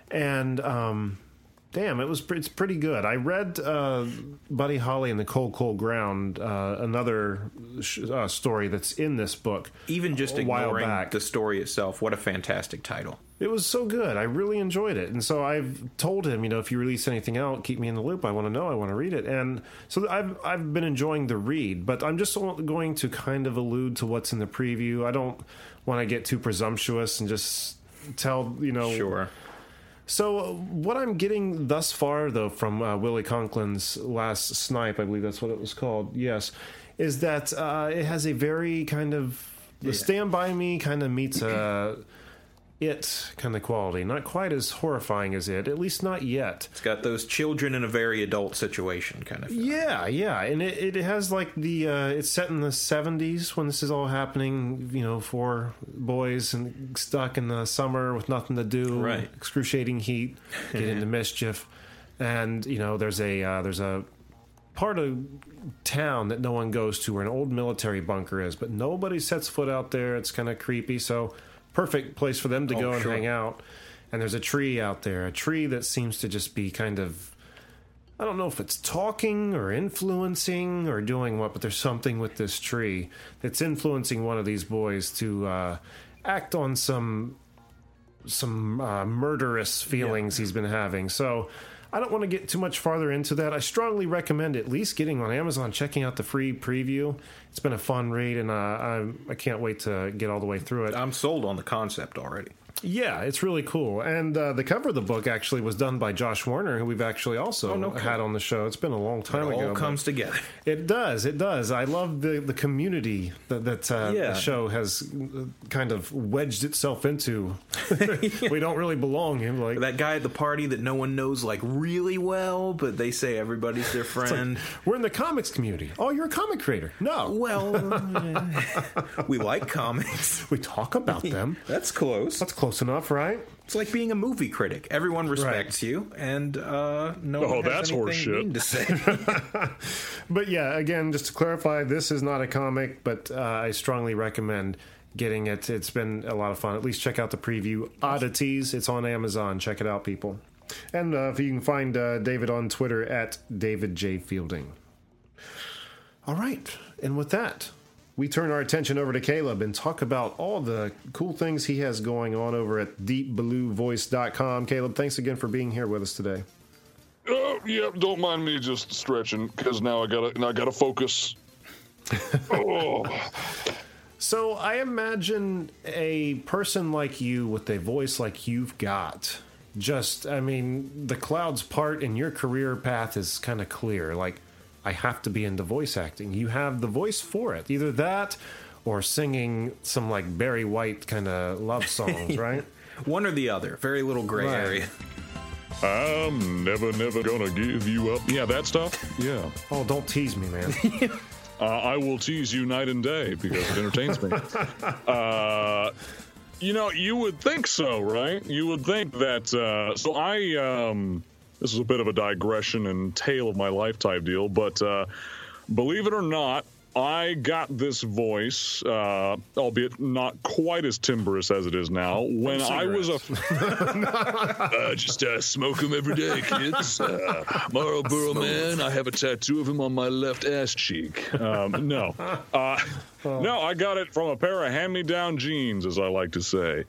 And damn, it's pretty good. I read Buddy Holly and the Cold Ground, another story that's in this book. Even just a while ignoring back. The story itself, what a fantastic title. It was so good. I really enjoyed it. And so I've told him, if you release anything out, keep me in the loop. I want to know. I want to read it. And so I've been enjoying the read, but I'm just going to kind of allude to what's in the preview. I don't want to get too presumptuous and just tell, Sure. So what I'm getting thus far, though, from Willie Conklin's Last Snipe, I believe that's what it was called, yes, is that it has a very kind of... The Stand By Me kind of meets It kind of quality. Not quite as horrifying as It, at least not yet. It's got those children in a very adult situation kind of thing. Yeah. And it has like the... it's set in the 70s when this is all happening, 4 boys and stuck in the summer with nothing to do. Right. Excruciating heat, get into mischief. And, there's a part of town that no one goes to where an old military bunker is, but nobody sets foot out there. It's kind of creepy, so... Perfect place for them to go and hang out. And there's a tree out there, a tree that seems to just be kind of, I don't know if it's talking or influencing or doing what, but there's something with this tree that's influencing one of these boys to act on some murderous feelings he's been having. So I don't want to get too much farther into that. I strongly recommend at least getting on Amazon, checking out the free preview. It's been a fun read, and I can't wait to get all the way through it. I'm sold on the concept already. Yeah, it's really cool. And the cover of the book actually was done by Josh Warner, who we've actually also had on the show. It's been a long time ago. It all comes together. It does. I love the community that the show has kind of wedged itself into. We don't really belong in. Like that guy at the party that no one knows really well, but they say everybody's their friend. We're in the comics community. Oh, you're a comic creator. No. Well, we like comics. We talk about them. That's close. That's close enough, right? It's like being a movie critic. Everyone respects you, and no one has anything mean to say. But yeah, again, just to clarify, this is not a comic, but I strongly recommend getting it. It's been a lot of fun. At least check out the preview. Oddities. It's on Amazon. Check it out, people. And if you can find David on Twitter at David J. Fielding. All right. And with that, we turn our attention over to Caleb and talk about all the cool things he has going on over at deepbluevoice.com. Caleb, thanks again for being here with us today. Yeah, don't mind me just stretching because now I gotta focus. Oh. So I imagine a person like you with a voice like you've got, the clouds part and your career path is kind of clear. Like, I have to be into voice acting. You have the voice for it. Either that or singing some like Barry White kind of love songs, right? One or the other. Very little gray area. I'm never gonna give you up. Yeah, that stuff? Yeah. Oh, don't tease me, man. I will tease you night and day because it entertains me. You would think so, right? You would think that. This is a bit of a digression and tale of my life type deal, but believe it or not, I got this voice, albeit not quite as timbrous as it is now, when I was just smoke them every day, kids. Marlboro Man, I have a tattoo of him on my left ass cheek. No, I got it from a pair of hand-me-down jeans, as I like to say.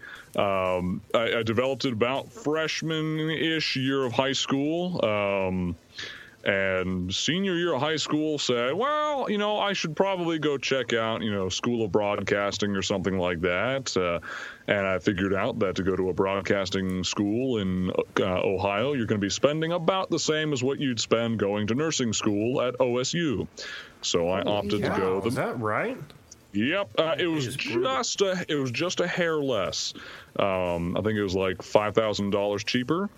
I developed it about freshman-ish year of high school. And senior year of high school said, well, I should probably go check out, School of Broadcasting or something like that. And I figured out that to go to a broadcasting school in Ohio, you're going to be spending about the same as what you'd spend going to nursing school at OSU. So I opted to go. Is that right? Yep, it was just a hair less. I think it was like $5,000 cheaper.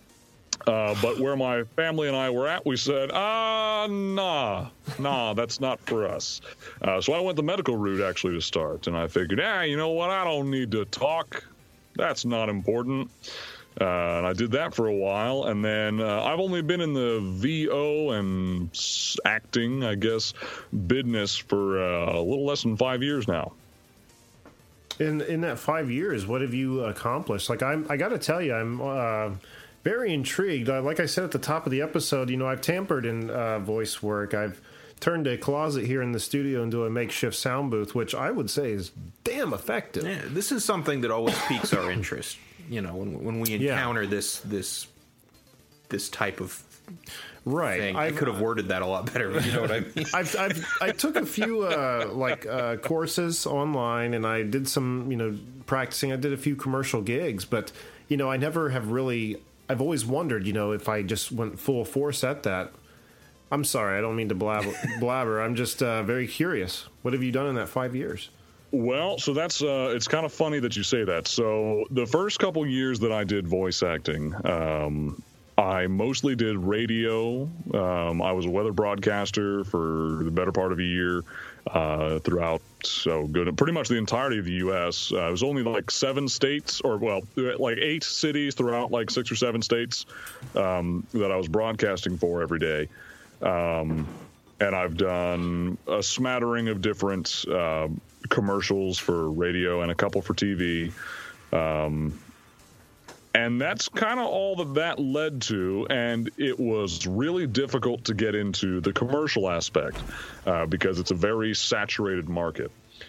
But where my family and I were at, we said, nah, that's not for us. So I went the medical route, actually, to start. And I figured, you know what? I don't need to talk. That's not important. And I did that for a while. And then I've only been in the VO and acting, I guess, business for a little less than 5 years now. In that 5 years, what have you accomplished? Like, I got to tell you, I'm very intrigued. Like I said at the top of the episode, I've tampered in voice work. I've turned a closet here in the studio into a makeshift sound booth, which I would say is damn effective. Yeah, this is something that always piques our interest. When we encounter this type of thing. I could have worded that a lot better. But you know what I mean? I took a few courses online, and I did some practicing. I did a few commercial gigs, but I never have really. I've always wondered, if I just went full force at that. I'm sorry, I don't mean to blabber. I'm just very curious. What have you done in that 5 years? Well, so that's it's kind of funny that you say that. So the first couple years that I did voice acting, I mostly did radio. I was a weather broadcaster for the better part of a year throughout pretty much the entirety of the U.S. It was only like 7 states, like 8 cities throughout like 6 or 7 states that I was broadcasting for every day. And I've done a smattering of different commercials for radio and a couple for TV. And that's kind of all that led to, and it was really difficult to get into the commercial aspect because it's a very saturated market.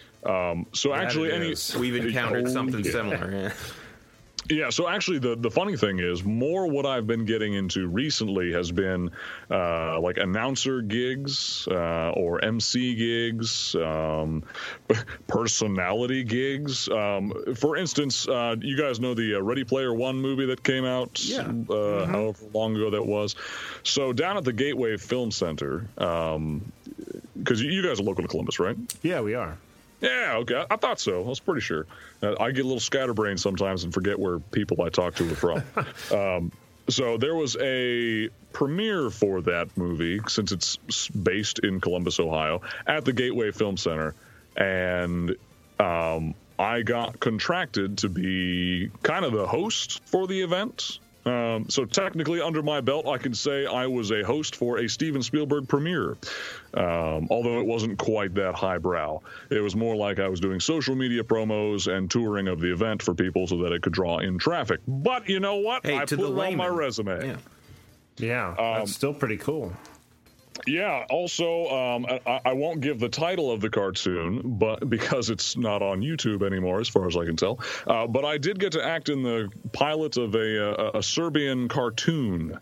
We've encountered something similar. Yeah. Yeah, so actually the funny thing is more what I've been getting into recently has been like announcer gigs or MC gigs, personality gigs. For instance, you guys know the Ready Player One movie that came out however long ago that was. So down at the Gateway Film Center, because you guys are local to Columbus, right? Yeah, we are. Yeah, okay. I thought so. I was pretty sure. I get a little scatterbrained sometimes and forget where people I talk to are from. So there was a premiere for that movie, since it's based in Columbus, Ohio, at the Gateway Film Center. And I got contracted to be kind of the host for the event. So technically, under my belt, I can say I was a host for a Steven Spielberg premiere, although it wasn't quite that highbrow. It was more like I was doing social media promos and touring of the event for people so that it could draw in traffic. But you know what? Hey, I put it on my resume. Yeah, that's still pretty cool. Yeah. Also, I won't give the title of the cartoon, but because it's not on YouTube anymore, as far as I can tell. But I did get to act in the pilot of a Serbian cartoon.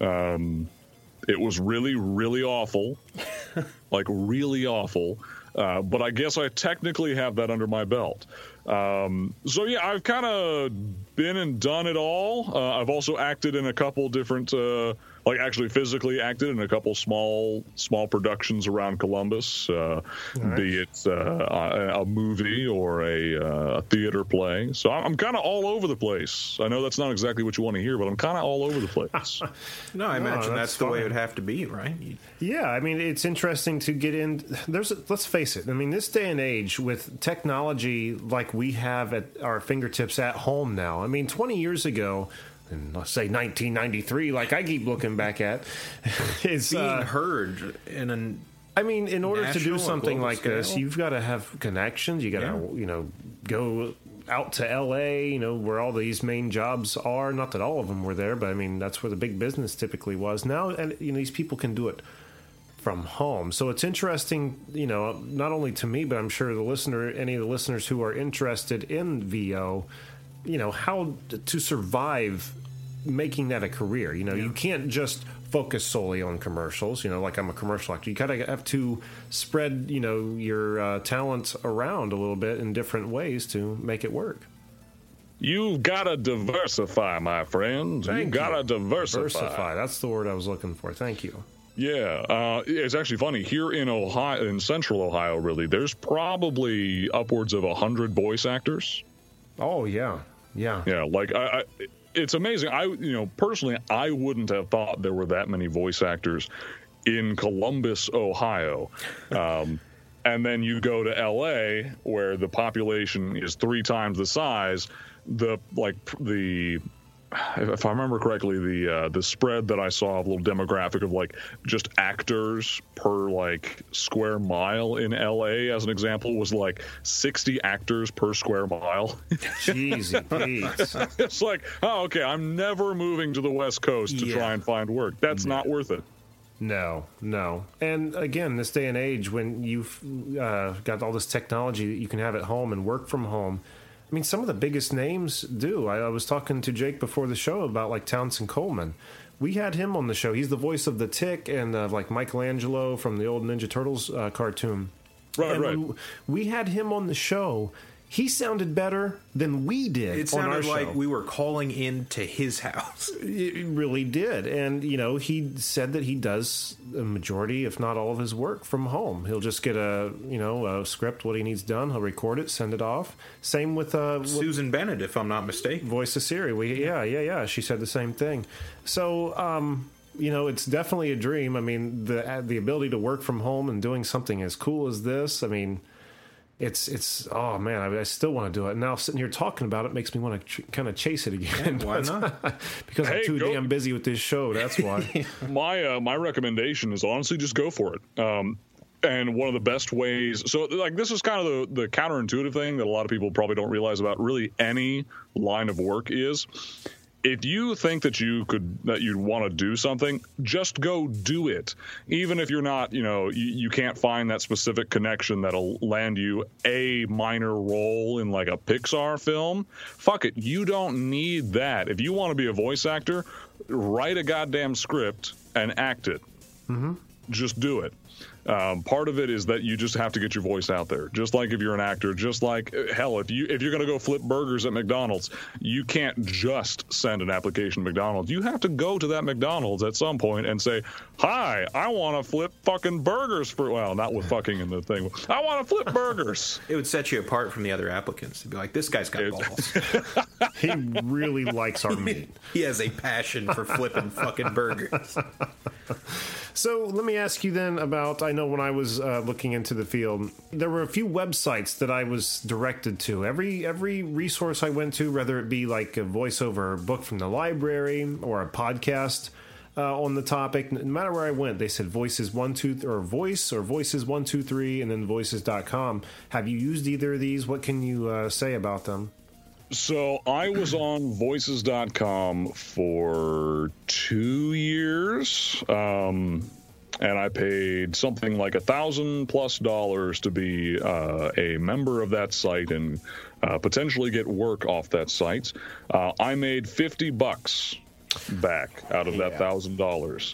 It was really, really awful, like really awful. But I guess I technically have that under my belt. So yeah, I've kind of been and done it all. I've also acted in a couple different, like actually physically acted in a couple small productions around Columbus, be it a movie or a theater play. So I'm kind of all over the place. I know that's not exactly what you want to hear, but I'm kind of all over the place. No, I imagine that's the way it would have to be, right? Yeah, I mean, it's interesting to get in. Let's face it. I mean, this day and age with technology like we have at our fingertips at home now. I mean, 20 years ago, and let's say 1993, like I keep looking back at, is being heard in an. I mean, in order to do something like this, you've got to have connections. You got to, go out to L.A., where all these main jobs are. Not that all of them were there, but I mean, that's where the big business typically was. Now, and these people can do it from home. So it's interesting, not only to me, but I'm sure any of the listeners who are interested in VO, how to survive making that a career. You can't just focus solely on commercials, like I'm a commercial actor. You kind of have to spread, your talent around a little bit in different ways to make it work. You've got to diversify, my friend. You've got to diversify. That's the word I was looking for. Thank you. Yeah, it's actually funny. Here in Ohio, in central Ohio, really, there's probably upwards of 100 voice actors. Oh, yeah. Yeah, like, it's amazing. Personally, I wouldn't have thought there were that many voice actors in Columbus, Ohio. And then you go to L.A., where the population is 3 times the size. If I remember correctly, the spread that I saw of a little demographic of like just actors per like square mile in LA, as an example, was like 60 actors per square mile. Jeez, Pete. It's like, oh, okay, I'm never moving to the West Coast to try and find work. That's not worth it. No. And again, this day and age, when you've got all this technology that you can have at home and work from home, I mean, some of the biggest names do. I was talking to Jake before the show about, like, Townsend Coleman. We had him on the show. He's the voice of the Tick and, like, Michelangelo from the old Ninja Turtles cartoon. Right. We had him on the show. He sounded better than we did. It sounded like we were calling in to his house. It really did. And, he said that he does a majority, if not all of his work from home. He'll just get a script, what he needs done. He'll record it, send it off. Same with Susan Bennett, if I'm not mistaken. Voice of Siri. Yeah. She said the same thing. So, it's definitely a dream. I mean, the ability to work from home and doing something as cool as this, I mean, It's oh man, I still want to do it. Now sitting here talking about it makes me want to kind of chase it again. Yeah, why not? Because I'm too damn busy with this show. That's why. My recommendation is honestly just go for it. And one of the best ways, so like this is kind of the counterintuitive thing that a lot of people probably don't realize about really any line of work is. If you think that you'd want to do something, just go do it. Even if you're not, you can't find that specific connection that'll land you a minor role in like a Pixar film. Fuck it. You don't need that. If you want to be a voice actor, write a goddamn script and act it. Mm-hmm. Just do it. Part of it is that you just have to get your voice out there. Just like if you're an actor, just like hell, if you're going to go flip burgers at McDonald's, you can't just send an application to McDonald's. You have to go to that McDonald's at some point and say, "Hi, I want to flip fucking burgers for." Well, not with fucking in the thing. I want to flip burgers. It would set you apart from the other applicants. It'd be like, this guy's got balls. He really likes our meat. He has a passion for flipping fucking burgers. So let me ask you then about, I know when I was looking into the field, there were a few websites that I was directed to. Every resource I went to, whether it be like a voiceover book from the library or a podcast on the topic, no matter where I went, they said Voices 123, and then voices.com. Have you used either of these? What can you say about them? So I was on voices.com for 2 years. and I paid something like $1,000+ to be a member of that site and potentially get work off that site. I made $50 back out of that $1,000.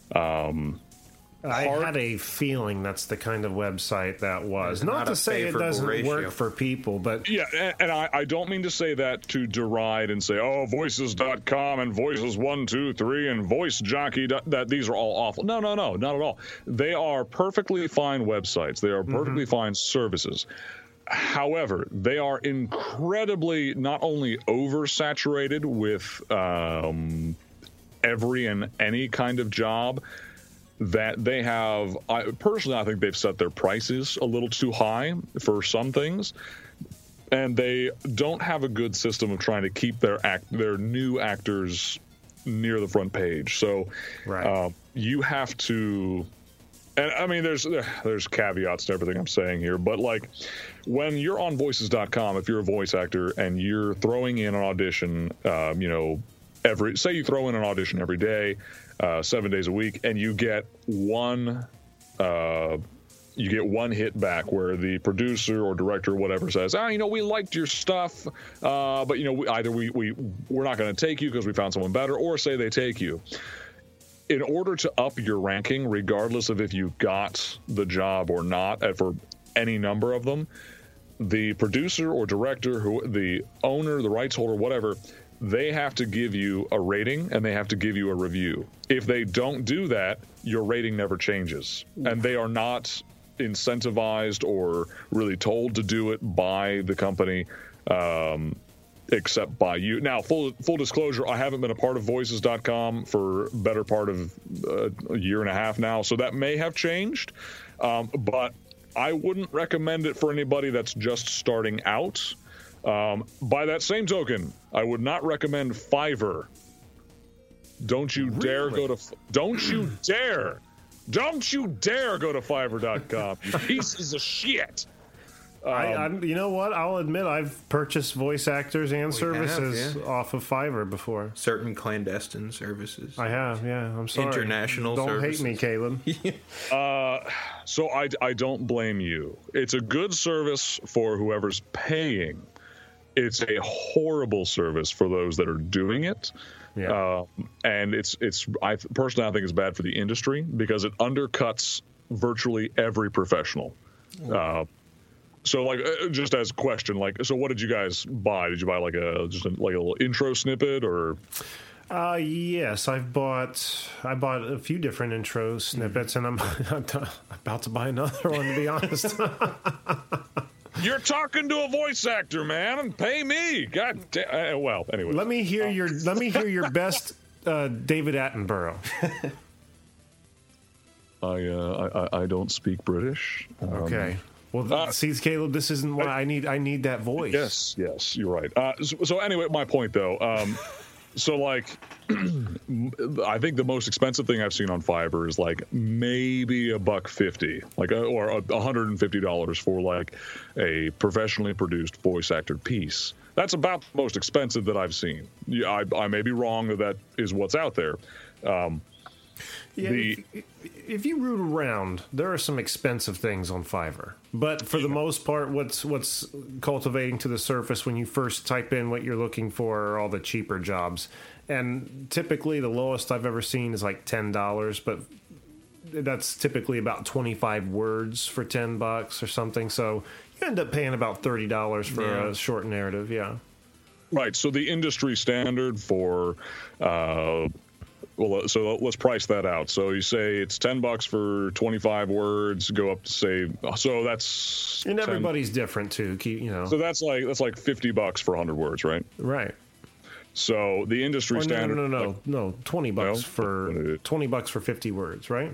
I had a feeling that's the kind of website that was. Not to say it doesn't work for people, but... Yeah, and I don't mean to say that to deride and say, oh, Voices.com and Voices123 and VoiceJockey, that these are all awful. No, not at all. They are perfectly fine websites. They are perfectly fine services. However, they are incredibly not only oversaturated with every and any kind of job that they have. I think they've set their prices a little too high for some things, and they don't have a good system of trying to keep their new actors near the front page. So you have to, and I mean, there's caveats to everything I'm saying here, but like when you're on Voices.com, if you're a voice actor and you're throwing in an audition, say you throw in an audition every day, 7 days a week, and you get one hit back where the producer or director or whatever says, we liked your stuff, but we're not going to take you because we found someone better, or say they take you. In order to up your ranking, regardless of if you got the job or not, for any number of them, the producer or director, the owner, the rights holder, whatever, they have to give you a rating and they have to give you a review. If they don't do that, your rating never changes. And they are not incentivized or really told to do it by the company, except by you. Now, full disclosure, I haven't been a part of Voices.com for better part of a year and a half now, so that may have changed. But I wouldn't recommend it for anybody that's just starting out. By that same token, I would not recommend Fiverr. Don't you dare go to Fiverr.com, you pieces of shit. You know what? I'll admit I've purchased voice actors and services off of Fiverr before. Certain clandestine services. I have, yeah. I'm sorry. International Don't services. hate me, Caleb. So I don't blame you. It's a good service for whoever's paying. It's a horrible service for those that are doing it. Yeah. And I personally think it's bad for the industry because it undercuts virtually every professional. So, like, just as a question, like, so what did you guys buy? Did you buy like a little intro snippet or? Yes, I bought a few different intro snippets, and I'm about to buy another one, to be honest. You're talking to a voice actor, man, and pay me. God damn. Well, anyway. Let me hear your best David Attenborough. I don't speak British. Okay. Well, see, Caleb, this isn't why I need that voice. Yes, you're right. So anyway, my point though. So like, I think the most expensive thing I've seen on Fiverr is like maybe $150, or $150 for like a professionally produced voice acted piece. That's about the most expensive that I've seen. Yeah, I may be wrong that is what's out there. If you root around, there are some expensive things on Fiverr. But for the most part, what's cultivating to the surface when you first type in what you're looking for are all the cheaper jobs. And typically the lowest I've ever seen is like $10, but that's typically about 25 words for $10 or something. So you end up paying about $30 for a short narrative, yeah. Right, so the industry standard for... Well, so let's price that out. So you say it's $10 for 25 words. Go up to say, so that's. And everybody's different too. So that's like $50 for 100 words, right? Right. So the industry standard. No, $20 for $20 for 50 words, right?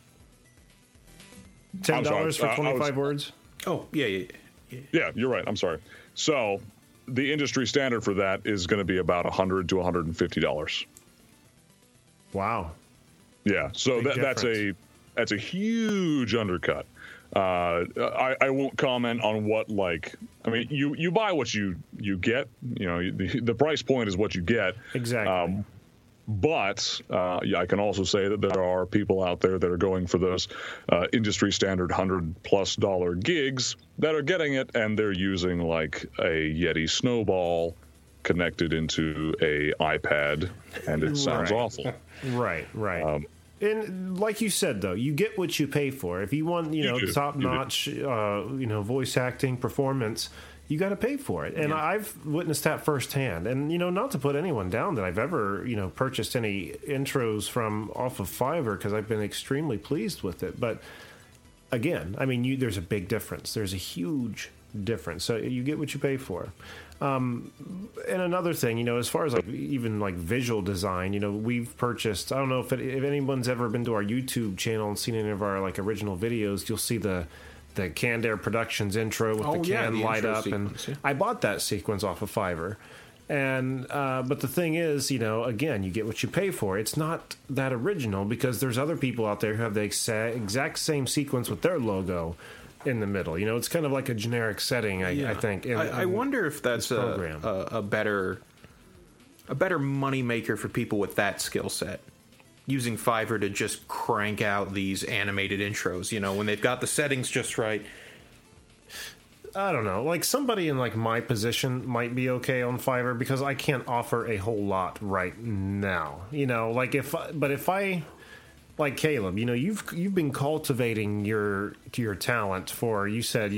$10 for 25 words. Oh yeah. Yeah, you're right. I'm sorry. So the industry standard for that is going to be about $100 to $150. Wow. Yeah, so that's a huge undercut. I won't comment on what, like, I mean, you buy what you get. You know, the price point is what you get. Exactly. But I can also say that there are people out there that are going for those industry standard $100+ gigs that are getting it, and they're using like a Yeti Snowball connected into a iPad, and it sounds awful. Right. And like you said, though, you get what you pay for. If you want, top-notch, voice acting performance, you got to pay for it. And I've witnessed that firsthand. And, not to put anyone down that I've ever, purchased any intros from off of Fiverr, because I've been extremely pleased with it. But again, I mean, there's a big difference. There's a huge difference. So you get what you pay for. And another thing, as far as even visual design, we've purchased, I don't know if anyone's ever been to our YouTube channel and seen any of our original videos, you'll see the Canned Air Productions intro with the can light up. Sequence, and I bought that sequence off of Fiverr. And but the thing is, again, you get what you pay for. It's not that original, because there's other people out there who have the exact same sequence with their logo in the middle. It's kind of like a generic setting, I think. I wonder if that's a better money maker for people with that skill set, using Fiverr to just crank out these animated intros, when they've got the settings just right. I don't know. Somebody in my position might be okay on Fiverr, because I can't offer a whole lot right now. If I like Caleb, you've been cultivating your talent for, you said,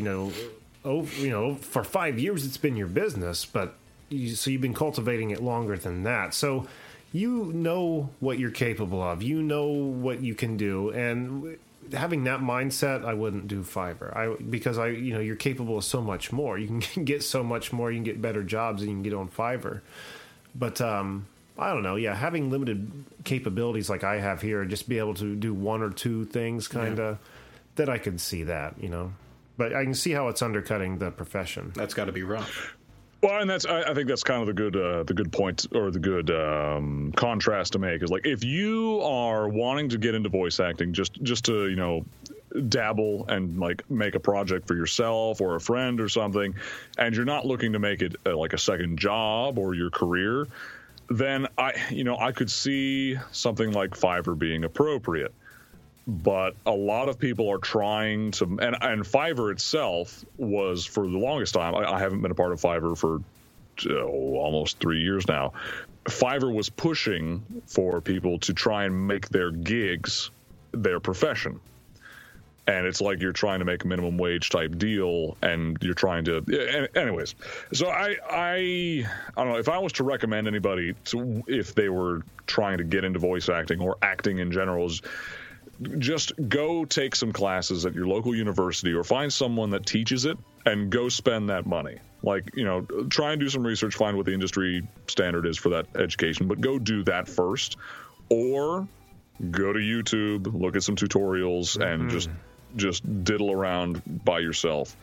for 5 years it's been your business, but so you've been cultivating it longer than that. So you know what you're capable of. You know what you can do, and having that mindset, I wouldn't do Fiverr. Because you're capable of so much more. You can get so much more. You can get better jobs than you can get on Fiverr. But I don't know. Yeah, having limited capabilities like I have here, just be able to do one or two things, kind of, that I could see that, But I can see how it's undercutting the profession. That's got to be rough. Well, and I think that's kind of the good point, or the good contrast to make, is if you are wanting to get into voice acting just to dabble and make a project for yourself or a friend or something, and you're not looking to make it a second job or your career, then I could see something like Fiverr being appropriate. But a lot of people are trying to, and Fiverr itself was, for the longest time, I haven't been a part of Fiverr for almost 3 years now. Fiverr was pushing for people to try and make their gigs their profession. And it's like you're trying to make a minimum wage type deal, and you're trying to, anyways. So I don't know, if I was to recommend anybody if they were trying to get into voice acting or acting in general, just go take some classes at your local university, or find someone that teaches it and go spend that money. Try and do some research, find what the industry standard is for that education, but go do that first. Or go to YouTube, look at some tutorials, and just diddle around by yourself.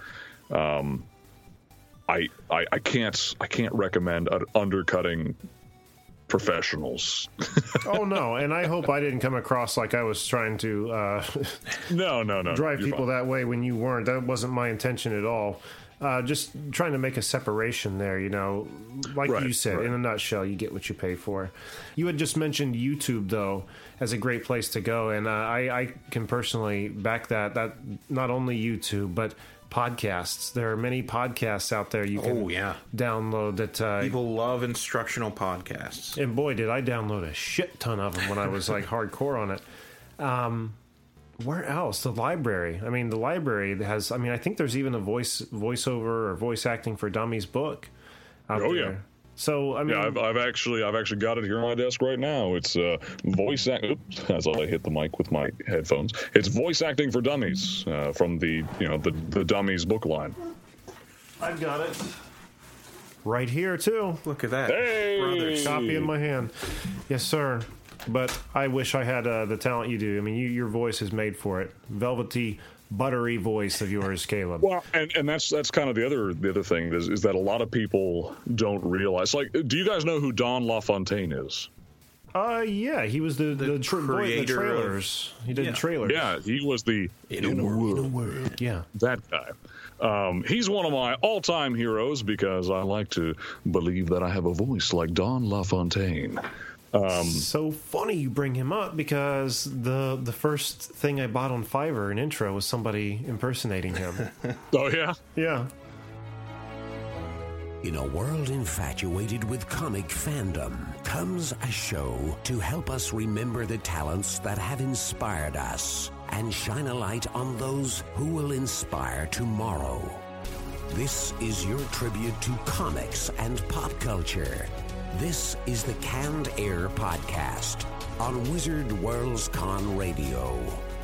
I can't recommend undercutting professionals. Oh no, and I hope I didn't come across like I was trying to no drive people that way when you weren't. That wasn't my intention at all. Just trying to make a separation there, you said, in a nutshell, you get what you pay for. You had just mentioned YouTube, though, as a great place to go, and I can personally back that not only YouTube, but podcasts. There are many podcasts out there you can download that people love. Instructional podcasts, and boy, did I download a shit ton of them when I was hardcore on it. Where else? The library. I mean, the library has, I think there's even a voiceover or voice acting for dummies book out there. Yeah. So, I've actually got it here on my desk right now. It's voice act. Oops, as I hit the mic with my headphones. It's Voice Acting for Dummies from the Dummies book line. I've got it right here too. Look at that, brothers. Copy in my hand. Yes, sir. But I wish I had the talent you do. Your voice is made for it. Velvety, buttery voice of yours, Caleb. Well, and that's kind of the other thing is that a lot of people don't realize. Do you guys know who Don LaFontaine is? Yeah, he was the creator, the trailers. He did trailers. Yeah, he was the In a World. Yeah, that guy. He's one of my all-time heroes because I like to believe that I have a voice like Don LaFontaine. So funny you bring him up, because the first thing I bought on Fiverr, an intro, was somebody impersonating him. Oh, yeah? Yeah. In a world infatuated with comic fandom comes a show to help us remember the talents that have inspired us and shine a light on those who will inspire tomorrow. This is your tribute to comics and pop culture. This is the Canned Air Podcast on Wizard World's Con Radio.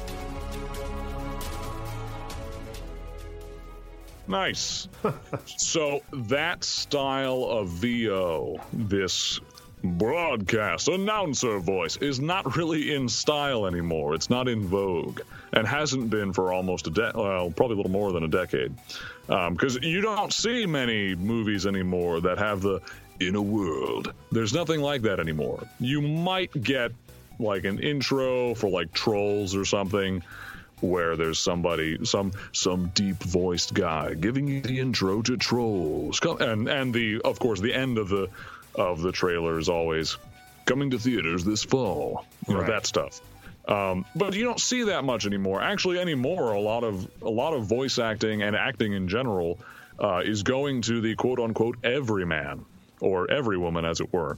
Nice. So that style of VO, this broadcast announcer voice, is not really in style anymore. It's not in vogue, and hasn't been for almost probably a little more than a decade. Because you don't see many movies anymore that have the "in a world." There's nothing like that anymore. You might get like an intro for like Trolls or something, where there's somebody, some deep voiced guy giving you the intro to Trolls, and of course the end of the trailer is always coming to theaters this fall, that stuff. But you don't see that much anymore. Actually, anymore, a lot of voice acting and acting in general is going to the quote unquote everyman, or every woman, as it were.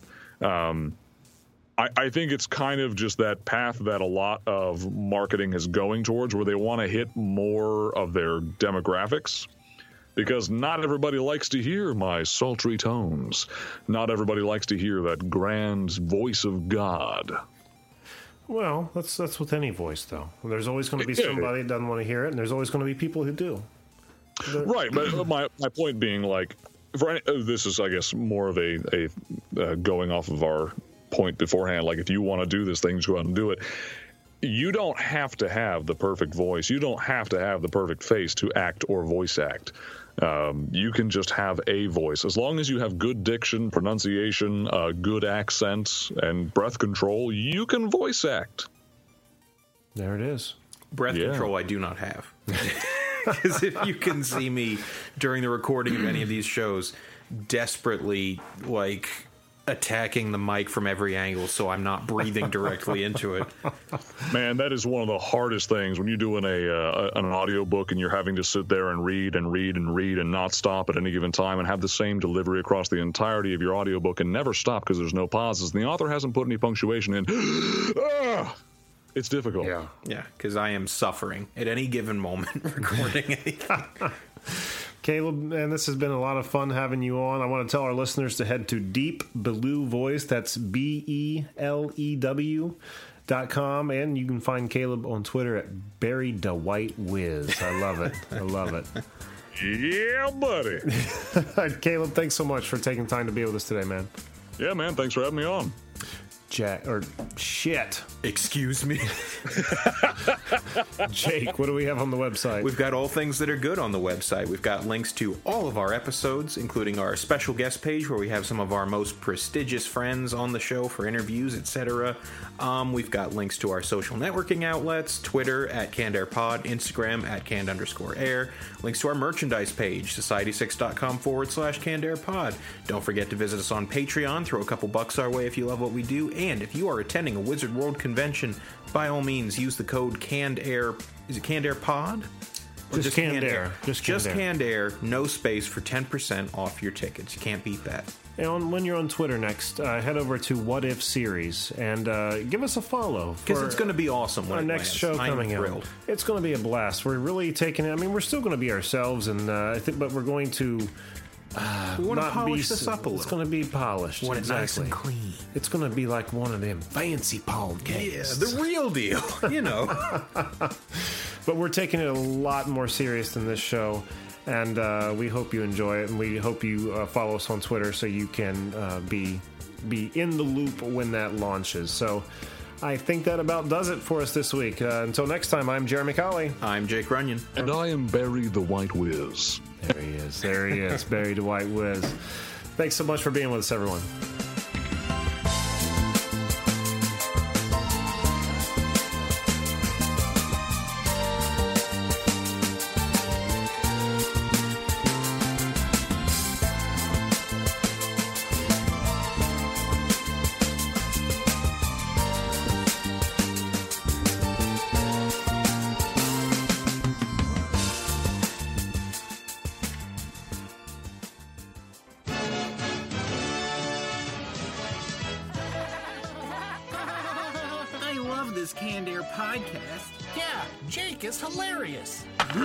I think it's kind of just that path that a lot of marketing is going towards, where they want to hit more of their demographics, because not everybody likes to hear my sultry tones. Not everybody likes to hear that grand voice of God. Well, that's with any voice, though. There's always going to be somebody that doesn't want to hear it, and there's always going to be people who do. Right, but my point being, like, this is, I guess, more of a going off of our point beforehand, like, if you want to do this thing, just go out and do it. You don't have to have the perfect voice. You don't have to have the perfect face to act or voice act. You can just have a voice. As long as you have good diction, pronunciation, good accents, and breath control, you can voice act. There it is. Breath control I do not have. Because if you can see me during the recording of any of these shows, desperately, like, attacking the mic from every angle so I'm not breathing directly into it. Man, that is one of the hardest things when you're doing an audio book and you're having to sit there and read and not stop at any given time and have the same delivery across the entirety of your audiobook and never stop because there's no pauses and the author hasn't put any punctuation in. It's difficult. Yeah, because I am suffering at any given moment recording anything. Caleb, man, this has been a lot of fun having you on. I want to tell our listeners to head to Deep Blue Voice. That's BELEW.com. And you can find Caleb on Twitter at Barry DeWhite Wiz. I love it. I love it. Yeah, buddy. Caleb, thanks so much for taking time to be with us today, man. Yeah, man. Thanks for having me on. Shit. Excuse me. Jake, what do we have on the website? We've got all things that are good on the website. We've got links to all of our episodes, including our special guest page where we have some of our most prestigious friends on the show for interviews, etc. We've got links to our social networking outlets, Twitter at CannedAirPod, Instagram at Canned_Air, links to our merchandise page, society6.com/CannedAirPod. Don't forget to visit us on Patreon. Throw a couple bucks our way if you love what we do. And if you are attending a Wizard World convention, by all means, use the code CannedAir. Is it CannedAirPod? Just Canned Air. Just Canned Air, no space, for 10% off your tickets. You can't beat that. And when you're on Twitter next, head over to What If Series and give us a follow. Because it's going to be awesome when our next show coming out. It's going to be a blast. We're really taking it. I mean, we're still going to be ourselves, and but we're going to. We want to polish this up a little. It's going to be polished. Want it nice and clean. It's going to be like one of them fancy podcasts. Yeah, the real deal, you know. But we're taking it a lot more serious than this show, and we hope you enjoy it, and we hope you follow us on Twitter so you can be in the loop when that launches. So I think that about does it for us this week. Until next time, I'm Jeremy Colley. I'm Jake Runyon. And I am Barry the White Wiz. There he is. There he is. Barry the White Wiz. Thanks so much for being with us, everyone. this Canned Air podcast. Yeah, Jake is hilarious.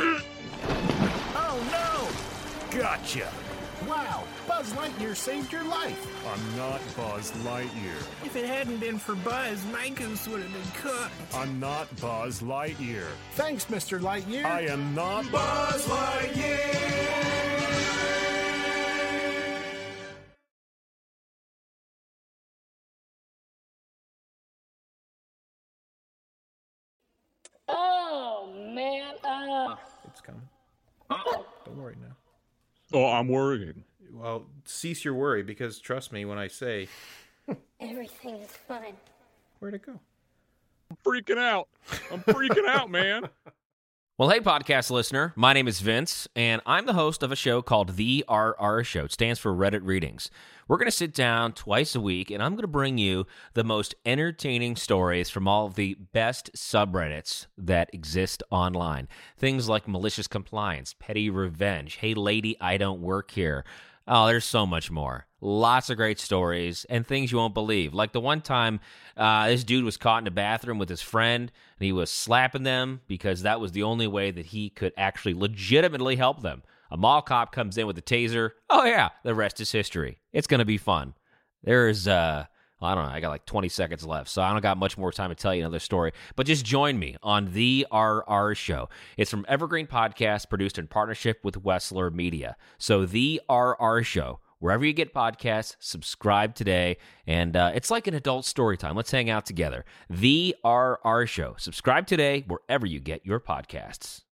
Oh no! Gotcha. Wow, Buzz Lightyear saved your life. I'm not Buzz Lightyear. If it hadn't been for Buzz, my goose would have been cooked. I'm not Buzz Lightyear. Thanks, Mr. Lightyear. I am not Buzz Lightyear. Oh, man. It's coming. Don't worry now. Oh, I'm worried. Well, cease your worry, because trust me when I say... Everything is fine. Where'd it go? I'm freaking out. I'm freaking out, man. Well, hey, podcast listener. My name is Vince, and I'm the host of a show called The RR Show. It stands for Reddit Readings. We're going to sit down twice a week, and I'm going to bring you the most entertaining stories from all of the best subreddits that exist online. Things like malicious compliance, petty revenge, hey, lady, I don't work here. Oh, there's so much more. Lots of great stories and things you won't believe. Like the one time this dude was caught in a bathroom with his friend, and he was slapping them because that was the only way that he could actually legitimately help them. A mall cop comes in with a taser. Oh, yeah, the rest is history. It's going to be fun. There's, I don't know, I got like 20 seconds left, so I don't got much more time to tell you another story. But just join me on The RR Show. It's from Evergreen Podcast, produced in partnership with Wessler Media. So The RR Show, wherever you get podcasts, subscribe today. And it's like an adult story time. Let's hang out together. The RR Show. Subscribe today wherever you get your podcasts.